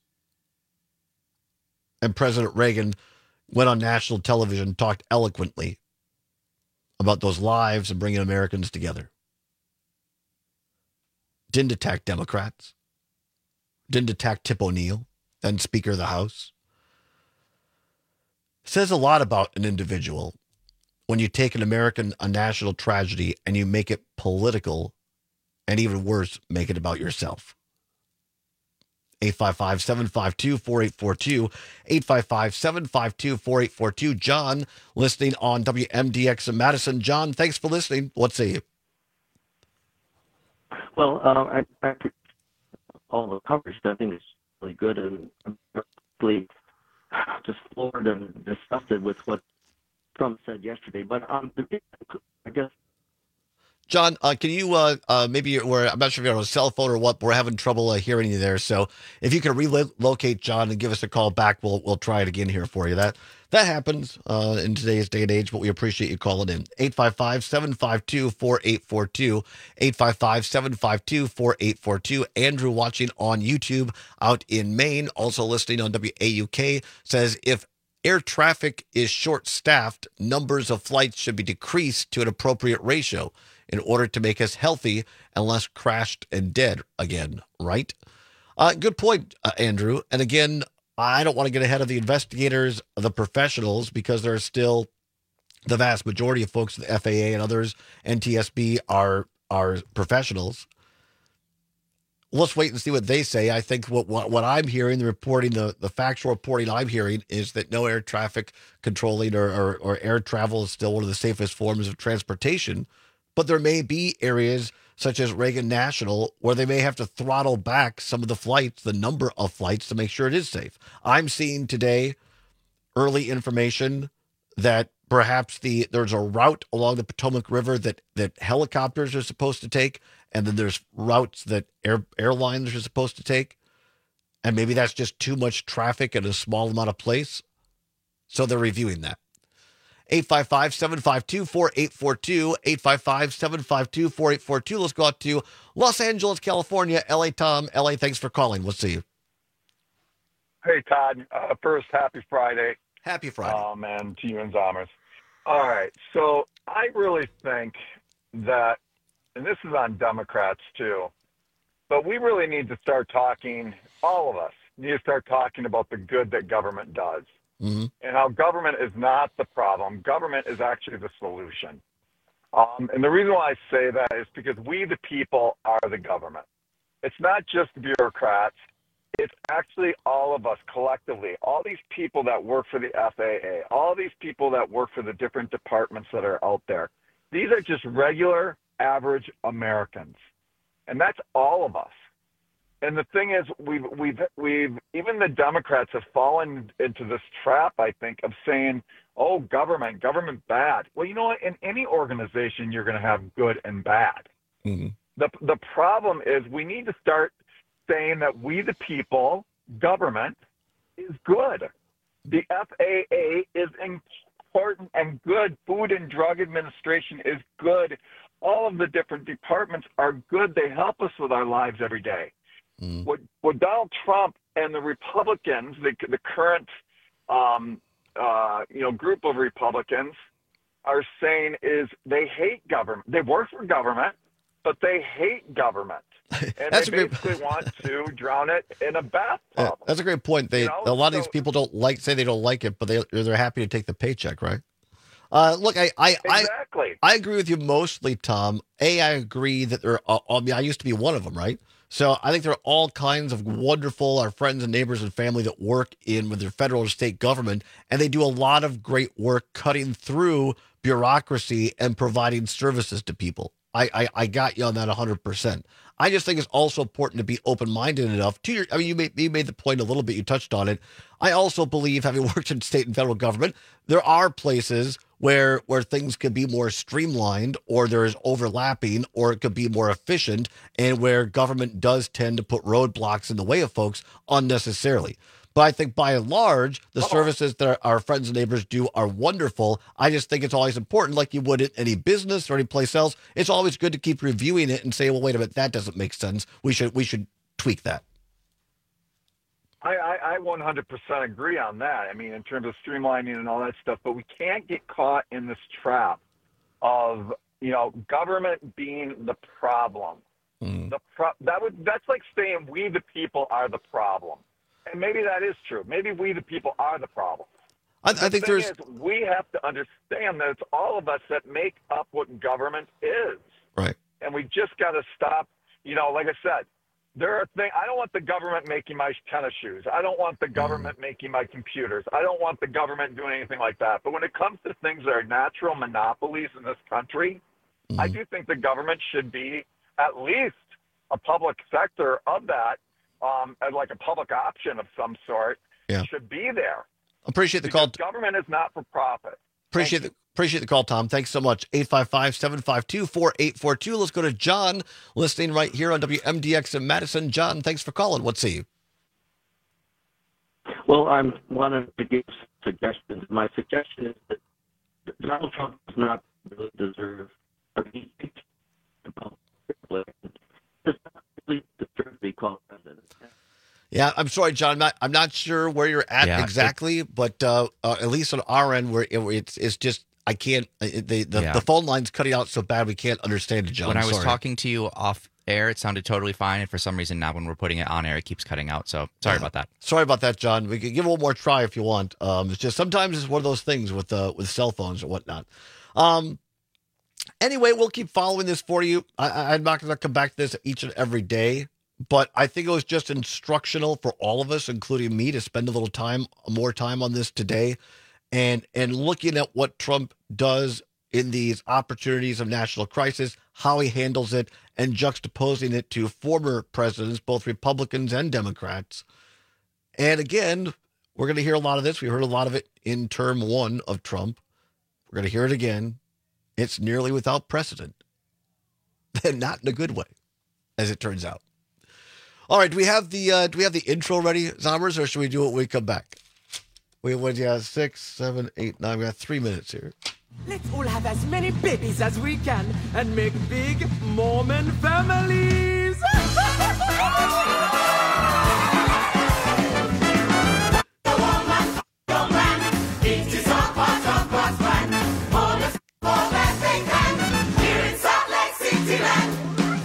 Speaker 17: And President Reagan went on national television, talked eloquently about those lives and bringing Americans together. Didn't attack Democrats. Didn't attack Tip O'Neill. then Speaker of the House. It says a lot about an individual when you take an American, a national tragedy, and you make it political, and even worse, make it about yourself. eight five five, seven five two, four eight four two, eight five five, seven five two, four eight four two. John, listening on W M D X in Madison. John, thanks for listening. What say you?
Speaker 12: Well, uh, I, I all the coverage I think is really good, and I'm really just floored and disgusted with what Trump said yesterday. But um, I guess.
Speaker 17: John, uh, can you uh, uh, maybe we're I'm not sure if you're on a cell phone or what, but we're having trouble uh, hearing you there. So if you can relocate John and give us a call back, we'll we'll try it again here for you. That that happens uh, in today's day and age, but we appreciate you calling in. eight five five, seven five two, four eight four two, eight five five, seven five two, four eight four two. Andrew watching on YouTube out in Maine, also listening on W A U K, says if air traffic is short-staffed, numbers of flights should be decreased to an appropriate ratio in order to make us healthy and less crashed and dead again, right? Uh, good point, uh, Andrew. And again, I don't want to get ahead of the investigators, the professionals, because there are still the vast majority of folks at the F A A and others, N T S B, are are professionals. Let's wait and see what they say. I think what what, what I'm hearing, the reporting, the, the factual reporting I'm hearing is that no air traffic controlling or, or, or air travel is still one of the safest forms of transportation. But there may be areas such as Reagan National where they may have to throttle back some of the flights, the number of flights, to make sure it is safe. I'm seeing today early information that perhaps the there's a route along the Potomac River that, that helicopters are supposed to take, and then there's routes that air, airlines are supposed to take, and maybe that's just too much traffic in a small amount of place. So they're reviewing that. eight five five, seven five two, four eight four two, eight five five, seven five two, four eight four two. Let's go out to Los Angeles, California. L A Tom. L A, thanks for calling. We'll see you.
Speaker 13: Hey, Todd. Uh, first, happy Friday.
Speaker 17: Happy Friday.
Speaker 13: Um, and to you and Zommers. All right. So I really think that, and this is on Democrats too, but we really need to start talking, all of us need to start talking about the good that government does. Mm-hmm. And how government is not the problem. Government is actually the solution. Um, and the reason why I say that is because we, the people, are the government. It's not just bureaucrats. It's actually all of us collectively, all these people that work for the F A A, all these people that work for the different departments that are out there. These are just regular, average Americans. And that's all of us. And the thing is, we've, we've, we've, even the Democrats have fallen into this trap, I think, of saying, oh, government, government bad. Well, you know what? In any organization, you're going to have good and bad. Mm-hmm. The, the problem is we need to start saying that we, the people, government, is good. The F A A is important and good. Food and Drug Administration is good. All of the different departments are good. They help us with our lives every day. Mm. What, what Donald Trump and the Republicans, the, the current um, uh, you know, group of Republicans, are saying is they hate government. They work for government, but they hate government. And
Speaker 17: That's
Speaker 13: they
Speaker 17: a
Speaker 13: basically
Speaker 17: great...
Speaker 13: want to drown it in a bathtub.
Speaker 17: Yeah, that's a great point. They
Speaker 13: You know,
Speaker 17: a lot of
Speaker 13: so-
Speaker 17: these people don't like say they don't like it, but they they're happy to take the paycheck, right? Uh, look, I I,
Speaker 13: Exactly.
Speaker 17: I I agree with you mostly, Tom. A, I agree that there. Are, I mean, I used to be one of them, right? So I think there are all kinds of wonderful, our friends and neighbors and family that work in with their federal or state government, and they do a lot of great work cutting through bureaucracy and providing services to people. I, I, I got you on that one hundred percent. I just think it's also important to be open-minded enough to your, I mean, you made, you made the point a little bit, you touched on it. I also believe, having worked in state and federal government, there are places where where things could be more streamlined, or there is overlapping, or it could be more efficient, and where government does tend to put roadblocks in the way of folks unnecessarily. But I think by and large, the services that our, our friends and neighbors do are wonderful. I just think it's always important, like you would in any business or any place else. It's always good to keep reviewing it and say, well, wait a minute, that doesn't make sense. We should we should tweak that.
Speaker 13: I, I, I one hundred percent agree on that. I mean, in terms of streamlining and all that stuff, but we can't get caught in this trap of, you know, government being the problem.
Speaker 17: Mm.
Speaker 13: The pro- that would that's like saying we the people are the problem. and maybe that is true. Maybe we, the people, are the problem.
Speaker 17: I, I
Speaker 13: the
Speaker 17: think
Speaker 13: thing
Speaker 17: there's.
Speaker 13: Is, we have to understand that it's all of us that make up what government is.
Speaker 17: Right.
Speaker 13: And we just got to stop. You know, like I said, there are things. I don't want the government making my tennis shoes. I don't want the government mm. making my computers. I don't want the government doing anything like that. But when it comes to things that are natural monopolies in this country, mm. I do think the government should be at least a public sector of that, um, as like a public option of some sort,
Speaker 17: yeah.
Speaker 13: should be there.
Speaker 17: Appreciate the
Speaker 13: because
Speaker 17: call.
Speaker 13: Government is not for profit.
Speaker 17: Appreciate the appreciate the call, Tom. Thanks so much. eight five five, seven five two, four eight four two. Let's go to John, listening right here on W M D X in Madison. John, thanks for calling. What say you?
Speaker 12: Well, I wanted to give suggestions. My suggestion is that Donald Trump does not really deserve or he does not really deserve to be called president.
Speaker 17: Yeah, I'm sorry, John. I'm not, I'm not sure where you're at
Speaker 18: yeah,
Speaker 17: exactly, it, but uh, uh, at least on our end, where it, it's it's just I can't. It, the the,
Speaker 18: yeah.
Speaker 17: the phone line's cutting out so bad we can't understand it, John.
Speaker 18: When I was
Speaker 17: sorry.
Speaker 18: talking to you off air, it sounded totally fine, and for some reason now when we're putting it on air, it keeps cutting out. So sorry
Speaker 17: yeah.
Speaker 18: about that.
Speaker 17: Sorry about that, John. We can give it one more try if you want. Um, it's just sometimes it's one of those things with uh, with cell phones or whatnot. Um, anyway, we'll keep following this for you. I, I'm not going to come back to this each and every day. But I think it was just instructional for all of us, including me, to spend a little time, more time on this today and and looking at what Trump does in these opportunities of national crisis, how he handles it, and juxtaposing it to former presidents, both Republicans and Democrats. And again, we're going to hear a lot of this. We heard a lot of it in term one of Trump. We're going to hear it again. It's nearly without precedent. And not in a good way, as it turns out. All right, do we have the uh, do we have the intro ready, Zombers, or should we do it when we come back? We have yeah, six, seven, eight, nine. We got three minutes here.
Speaker 14: Let's all have as many babies as we can and make big Mormon families. It is all part of God's plan. All the all that they can here in Salt Lake City land.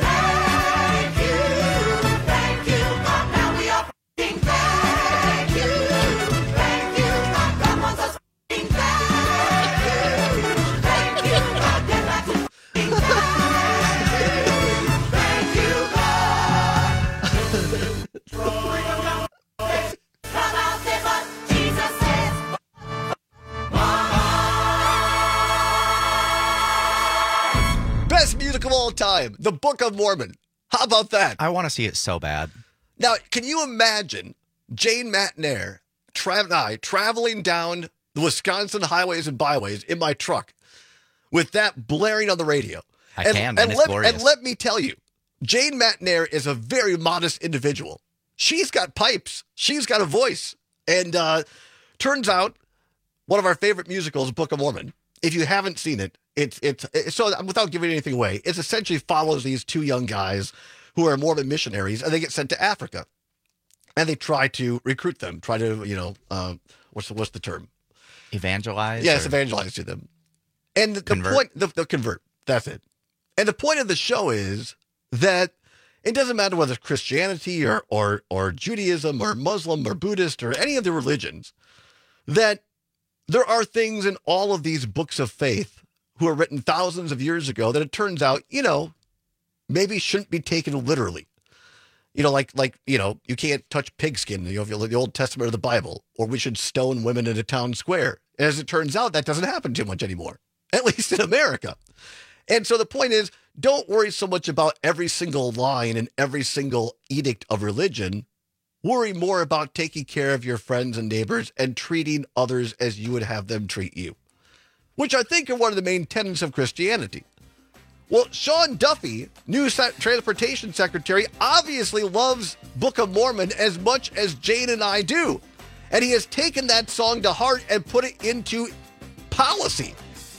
Speaker 17: Best music of all time, The Book of Mormon. How about that?
Speaker 18: I want to see it so bad.
Speaker 17: Now, can you imagine Jane McNair tra- and I traveling down the Wisconsin highways and byways in my truck with that blaring on the radio?
Speaker 18: I
Speaker 17: and,
Speaker 18: can,
Speaker 17: and,
Speaker 18: and it's
Speaker 17: let,
Speaker 18: glorious.
Speaker 17: and let me tell you, Jane McNair is a very modest individual. She's got pipes. She's got a voice. And uh, turns out, one of our favorite musicals, Book of Mormon, if you haven't seen it, it's, it's, it's so without giving anything away, it essentially follows these two young guys who are Mormon missionaries, and they get sent to Africa. And they try to recruit them, try to, you know, uh, what's the, what's the term?
Speaker 18: Evangelize?
Speaker 17: Yes,
Speaker 18: or...
Speaker 17: evangelize to them. And the, the
Speaker 18: Convert.
Speaker 17: point, the, the convert, that's it. And the point of the show is that it doesn't matter whether it's Christianity or, or, or Judaism or Muslim or Buddhist or any of the religions, that there are things in all of these books of faith who were written thousands of years ago that it turns out, you know, maybe shouldn't be taken literally. You know, like, like you know, you can't touch pigskin, you know, the Old Testament of the Bible, or we should stone women in a town square. And as it turns out, that doesn't happen too much anymore, at least in America. And so the point is, don't worry so much about every single line and every single edict of religion. Worry more about taking care of your friends and neighbors and treating others as you would have them treat you, which I think are one of the main tenets of Christianity. Well, Sean Duffy, new transportation secretary, obviously loves Book of Mormon as much as Jane and I do. And he has taken that song to heart and put it into policy.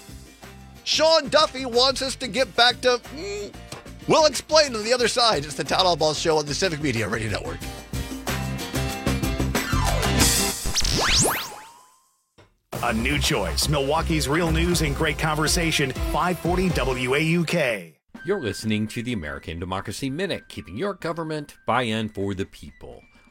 Speaker 17: Sean Duffy wants us to get back to, mm, we'll explain on the other side. It's the Town Hall Ball Show on the Civic Media Radio Network.
Speaker 1: A new choice. Milwaukee's real news and great conversation. five forty W A U K.
Speaker 15: You're listening to the American Democracy Minute, keeping your government by and for the people.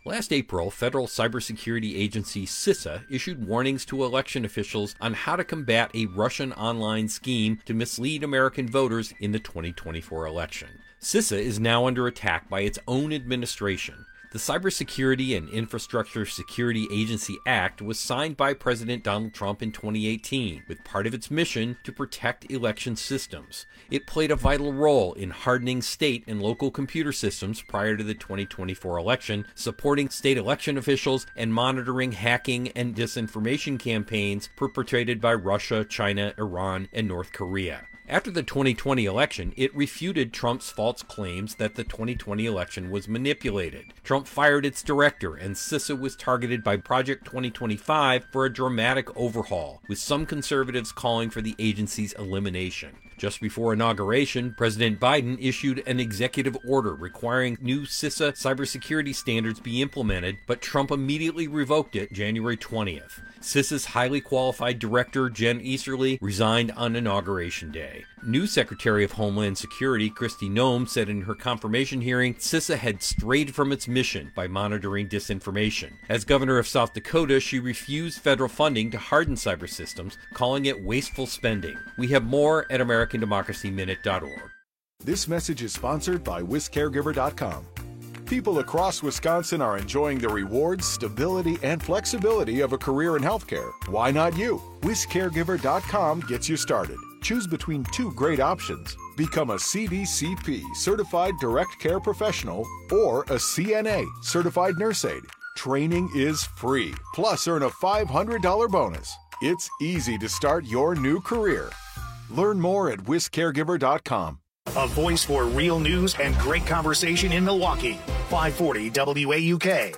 Speaker 3: Last April, federal cybersecurity agency CISA issued warnings to election officials on how to combat a Russian online scheme to mislead American voters in the twenty twenty-four election. CISA is now under attack by its own administration. The Cybersecurity and Infrastructure Security Agency Act was signed by President Donald Trump in twenty eighteen, with part of its mission to protect election systems. It played a vital role in hardening state and local computer systems prior to the twenty twenty-four election, supporting state election officials and monitoring hacking and disinformation campaigns perpetrated by Russia, China, Iran, and North Korea. After the twenty twenty election, it refuted Trump's false claims that the twenty twenty election was manipulated. Trump fired its director, and CISA was targeted by Project twenty twenty-five for a dramatic overhaul, with some conservatives calling for the agency's elimination. Just before inauguration, President Biden issued an executive order requiring new CISA cybersecurity standards be implemented, but Trump immediately revoked it January twentieth. CISA's highly qualified director, Jen Easterly, resigned on Inauguration Day. New Secretary of Homeland Security, Kristi Noem, said in her confirmation hearing CISA had strayed from its mission by monitoring disinformation. As governor of South Dakota, she refused federal funding to harden cyber systems, calling it wasteful spending. We have more at American Democracy Minute dot org.
Speaker 15: This message is sponsored by Wis Caregiver dot com. People across Wisconsin are enjoying the rewards, stability, and flexibility of a career in healthcare. Why not you? Wis Caregiver dot com gets you started. Choose between two great options. Become a C D C P, Certified Direct Care Professional, or a C N A, Certified Nurse Aide. Training is free, plus earn a five hundred dollars bonus. It's easy to start your new career. Learn more at Wis Caregiver dot com.
Speaker 1: A voice for real news and great conversation in Milwaukee. five forty W A U K.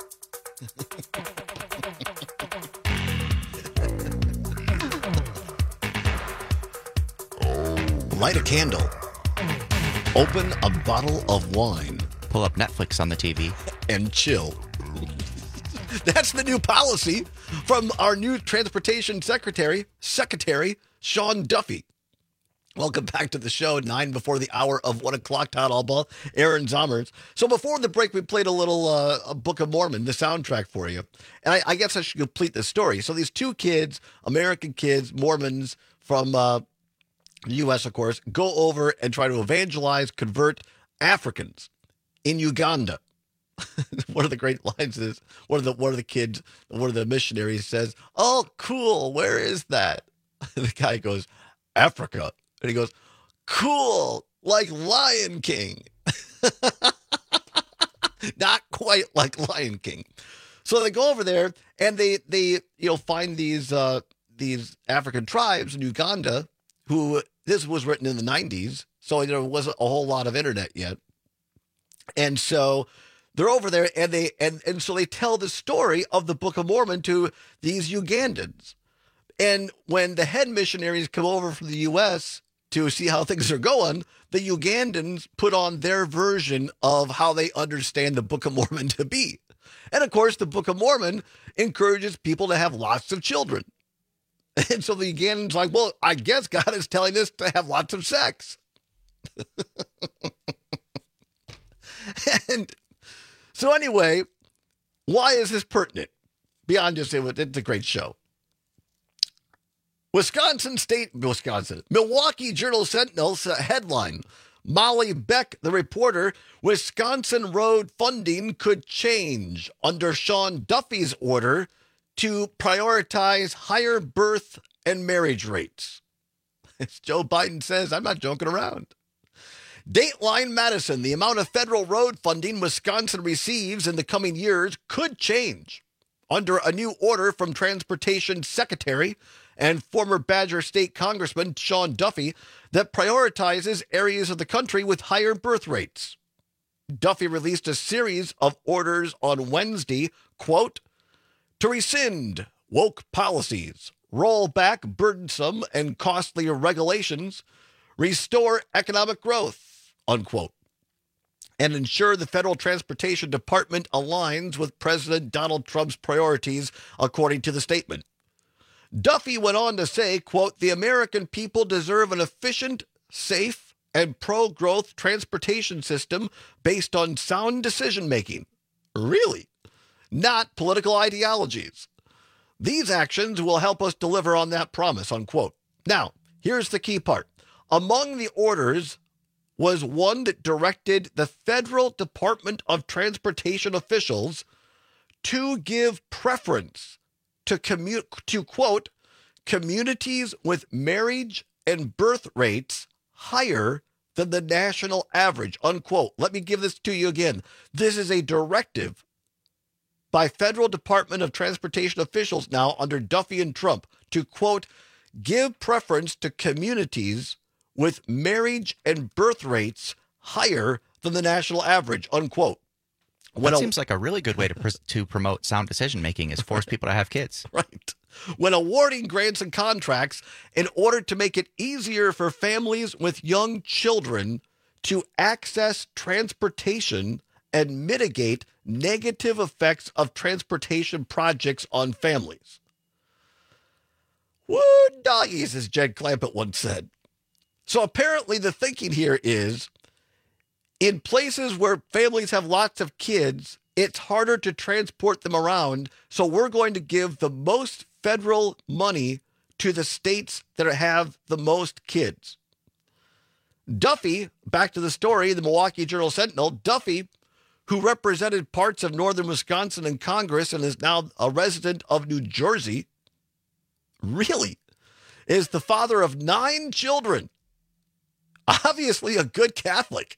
Speaker 17: Light a candle. Open a bottle of wine.
Speaker 18: Pull up Netflix on the T V.
Speaker 17: And chill. That's the new policy from our new Transportation Secretary, Secretary Sean Duffy. Welcome back to the show, nine before the hour of one o'clock, Todd Alba, Aaron Zommers. So before the break, we played a little uh, a Book of Mormon, the soundtrack for you. And I, I guess I should complete the story. So these two kids, American kids, Mormons from uh, the U S, of course, go over and try to evangelize, convert Africans in Uganda. One of the great lines is, one of the, one of the kids, one of the missionaries says, "Oh, cool, where is that?" And the guy goes, "Africa." And he goes, "Cool, like Lion King." Not quite like Lion King. So they go over there and they, they you know, find these uh, these African tribes in Uganda who, this was written in the nineties, so there wasn't a whole lot of internet yet. And so they're over there and they and, and so they tell the story of the Book of Mormon to these Ugandans. And when the head missionaries come over from the U S to see how things are going, the Ugandans put on their version of how they understand the Book of Mormon to be. And of course, the Book of Mormon encourages people to have lots of children. And so the Ugandans are like, well, I guess God is telling us to have lots of sex. And so anyway, why is this pertinent? Beyond just, it's a great show. Wisconsin State, Wisconsin, Milwaukee Journal-Sentinel headline, Molly Beck, the reporter, Wisconsin road funding could change under Sean Duffy's order to prioritize higher birth and marriage rates. As Joe Biden says, I'm not joking around. Dateline Madison, the amount of federal road funding Wisconsin receives in the coming years could change under a new order from Transportation Secretary and former Badger State Congressman Sean Duffy that prioritizes areas of the country with higher birth rates. Duffy released a series of orders on Wednesday, quote, to rescind woke policies, roll back burdensome and costly regulations, restore economic growth, unquote, and ensure the Federal Transportation Department aligns with President Donald Trump's priorities, according to the statement. Duffy went on to say, quote, the American people deserve an efficient, safe, and pro-growth transportation system based on sound decision-making. Really? not political ideologies. These actions will help us deliver on that promise, unquote. Now, here's the key part. Among the orders was one that directed the Federal Department of Transportation officials to give preference to, commu- to quote, communities with marriage and birth rates higher than the national average, unquote. Let me give this to you again. This is a directive by Federal Department of Transportation officials now under Duffy and Trump to, quote, give preference to communities with marriage and birth rates higher than the national average, unquote.
Speaker 18: When that a, seems like a really good way to pr- to promote sound decision making is force people to have kids.
Speaker 17: Right. When awarding grants and contracts in order to make it easier for families with young children to access transportation and mitigate negative effects of transportation projects on families. Woo doggies, as Jed Clampett once said. So apparently the thinking here is, in places where families have lots of kids, it's harder to transport them around, so we're going to give the most federal money to the states that have the most kids. Duffy, back to the story, the Milwaukee Journal-Sentinel, Duffy, who represented parts of northern Wisconsin in Congress and is now a resident of New Jersey, really, is the father of nine children. Obviously a good Catholic.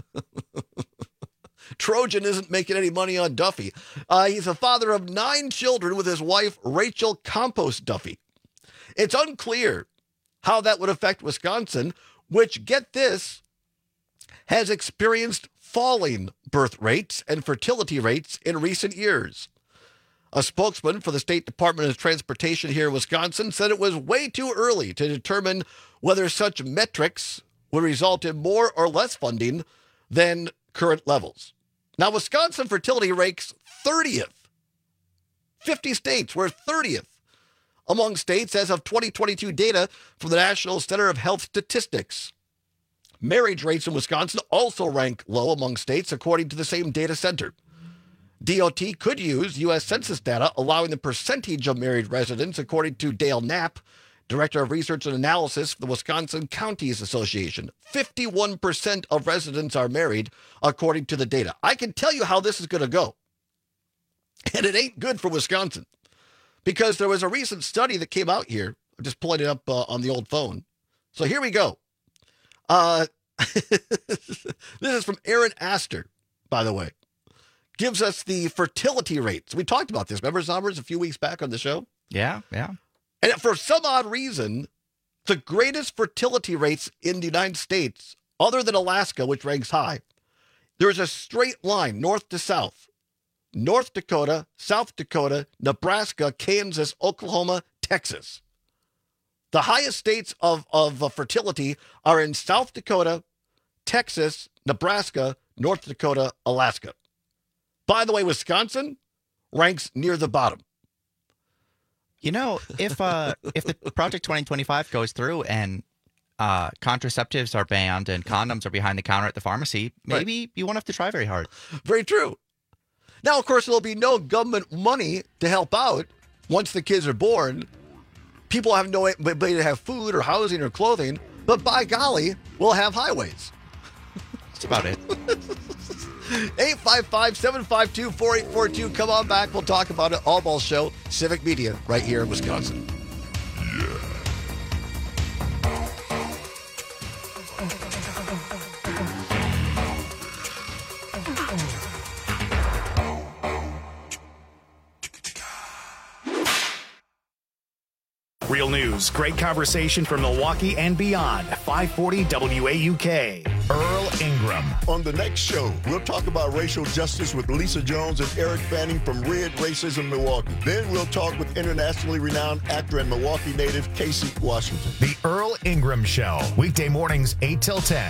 Speaker 17: Trojan isn't making any money on Duffy. Uh, he's a father of nine children with his wife, Rachel Compost Duffy. It's unclear how that would affect Wisconsin, which, get this, has experienced falling birth rates and fertility rates in recent years. A spokesman for the State Department of Transportation here in Wisconsin said it was way too early to determine whether such metrics would result in more or less funding than current levels. Now, Wisconsin fertility ranks thirtieth. fifty states were thirtieth among states as of twenty twenty-two data from the National Center of Health Statistics. Marriage rates in Wisconsin also rank low among states, according to the same data center. D O T could use U S Census data allowing the percentage of married residents, according to Dale Knapp, Director of Research and Analysis for the Wisconsin Counties Association. fifty-one percent of residents are married, according to the data. I can tell you how this is going to go. And it ain't good for Wisconsin. Because there was a recent study that came out here. I'm just pulling it up uh, on the old phone. So here we go. Uh, this is from Aaron Astor, by the way. Gives us the fertility rates. We talked about this. Remember, Zombers, a few weeks back on the show?
Speaker 18: Yeah, yeah.
Speaker 17: And for some odd reason, the greatest fertility rates in the United States, other than Alaska, which ranks high, there's a straight line north to south. North Dakota, South Dakota, Nebraska, Kansas, Oklahoma, Texas. The highest states of, of uh, fertility are in South Dakota, Texas, Nebraska, North Dakota, Alaska. By the way, Wisconsin ranks near the bottom.
Speaker 18: You know, if uh, if the Project twenty twenty-five goes through and uh, contraceptives are banned and condoms are behind the counter at the pharmacy, maybe right. you won't have to try very hard.
Speaker 17: Very true. Now, of course, there'll be no government money to help out once the kids are born. People have no ability to have food or housing or clothing, but by golly, we'll have highways.
Speaker 18: That's about it.
Speaker 17: eight five five, seven five two, four eight four two. Come on back. We'll talk about it. All Ball Show, Civic Media, right here in Wisconsin. Yeah.
Speaker 1: Real news, great conversation from Milwaukee and beyond. five forty W A U K. Earl Ingram.
Speaker 4: On the next show, we'll talk about racial justice with Lisa Jones and Eric Fanning from Red Racism Milwaukee. Then we'll talk with internationally renowned actor and Milwaukee native Casey Washington.
Speaker 1: The Earl Ingram Show, weekday mornings eight till ten.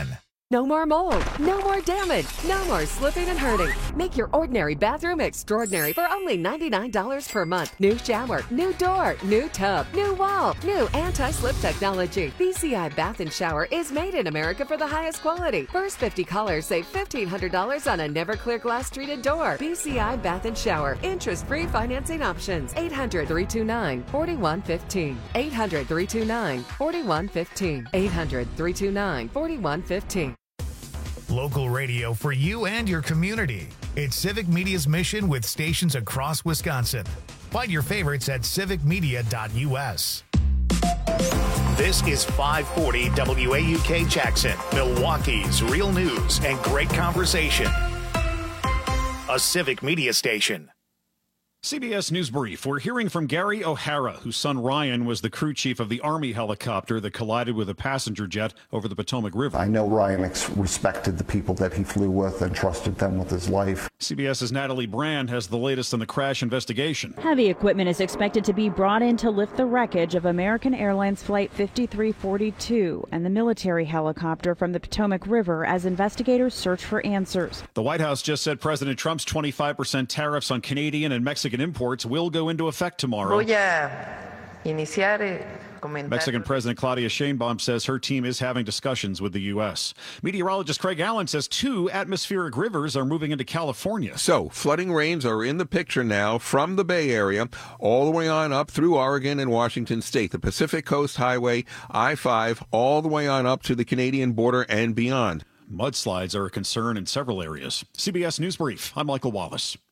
Speaker 16: No more mold, no more damage, no more slipping and hurting. Make your ordinary bathroom extraordinary for only ninety-nine dollars per month. New shower, new door, new tub, new wall, new anti-slip technology. B C I Bath and Shower is made in America for the highest quality. First fifty callers save fifteen hundred dollars on a never clear glass treated door. B C I Bath and Shower. Interest-free financing options. eight hundred, three two nine, four one one five. eight hundred, three two nine, four one one five. eight hundred, three two nine, four one one five.
Speaker 1: Local radio for you and your community. It's Civic Media's mission with stations across Wisconsin. Find your favorites at civic media dot u s. This is five forty W A U K Jackson, Milwaukee's real news and great conversation. A Civic Media station.
Speaker 20: C B S News Brief. We're hearing from Gary O'Hara, whose son Ryan was the crew chief of the Army helicopter that collided with a passenger jet over the Potomac River.
Speaker 21: I know Ryan ex- respected the people that he flew with and trusted them with his life.
Speaker 20: CBS's Natalie Brand has the latest on the crash investigation.
Speaker 22: Heavy equipment is expected to be brought in to lift the wreckage of American Airlines Flight fifty-three forty-two and the military helicopter from the Potomac River as investigators search for answers.
Speaker 20: The White House just said President Trump's twenty-five percent tariffs on Canadian and Mexican imports will go into effect tomorrow.
Speaker 23: Voy a iniciar
Speaker 20: Mexican President Claudia Sheinbaum says her team is having discussions with the U S. Meteorologist Craig Allen says two atmospheric rivers are moving into California.
Speaker 24: So, flooding rains are in the picture now from the Bay Area all the way on up through Oregon and Washington State. The Pacific Coast Highway, I five, all the way on up to the Canadian border and beyond.
Speaker 20: Mudslides are a concern in several areas. C B S News Brief. I'm Michael Wallace.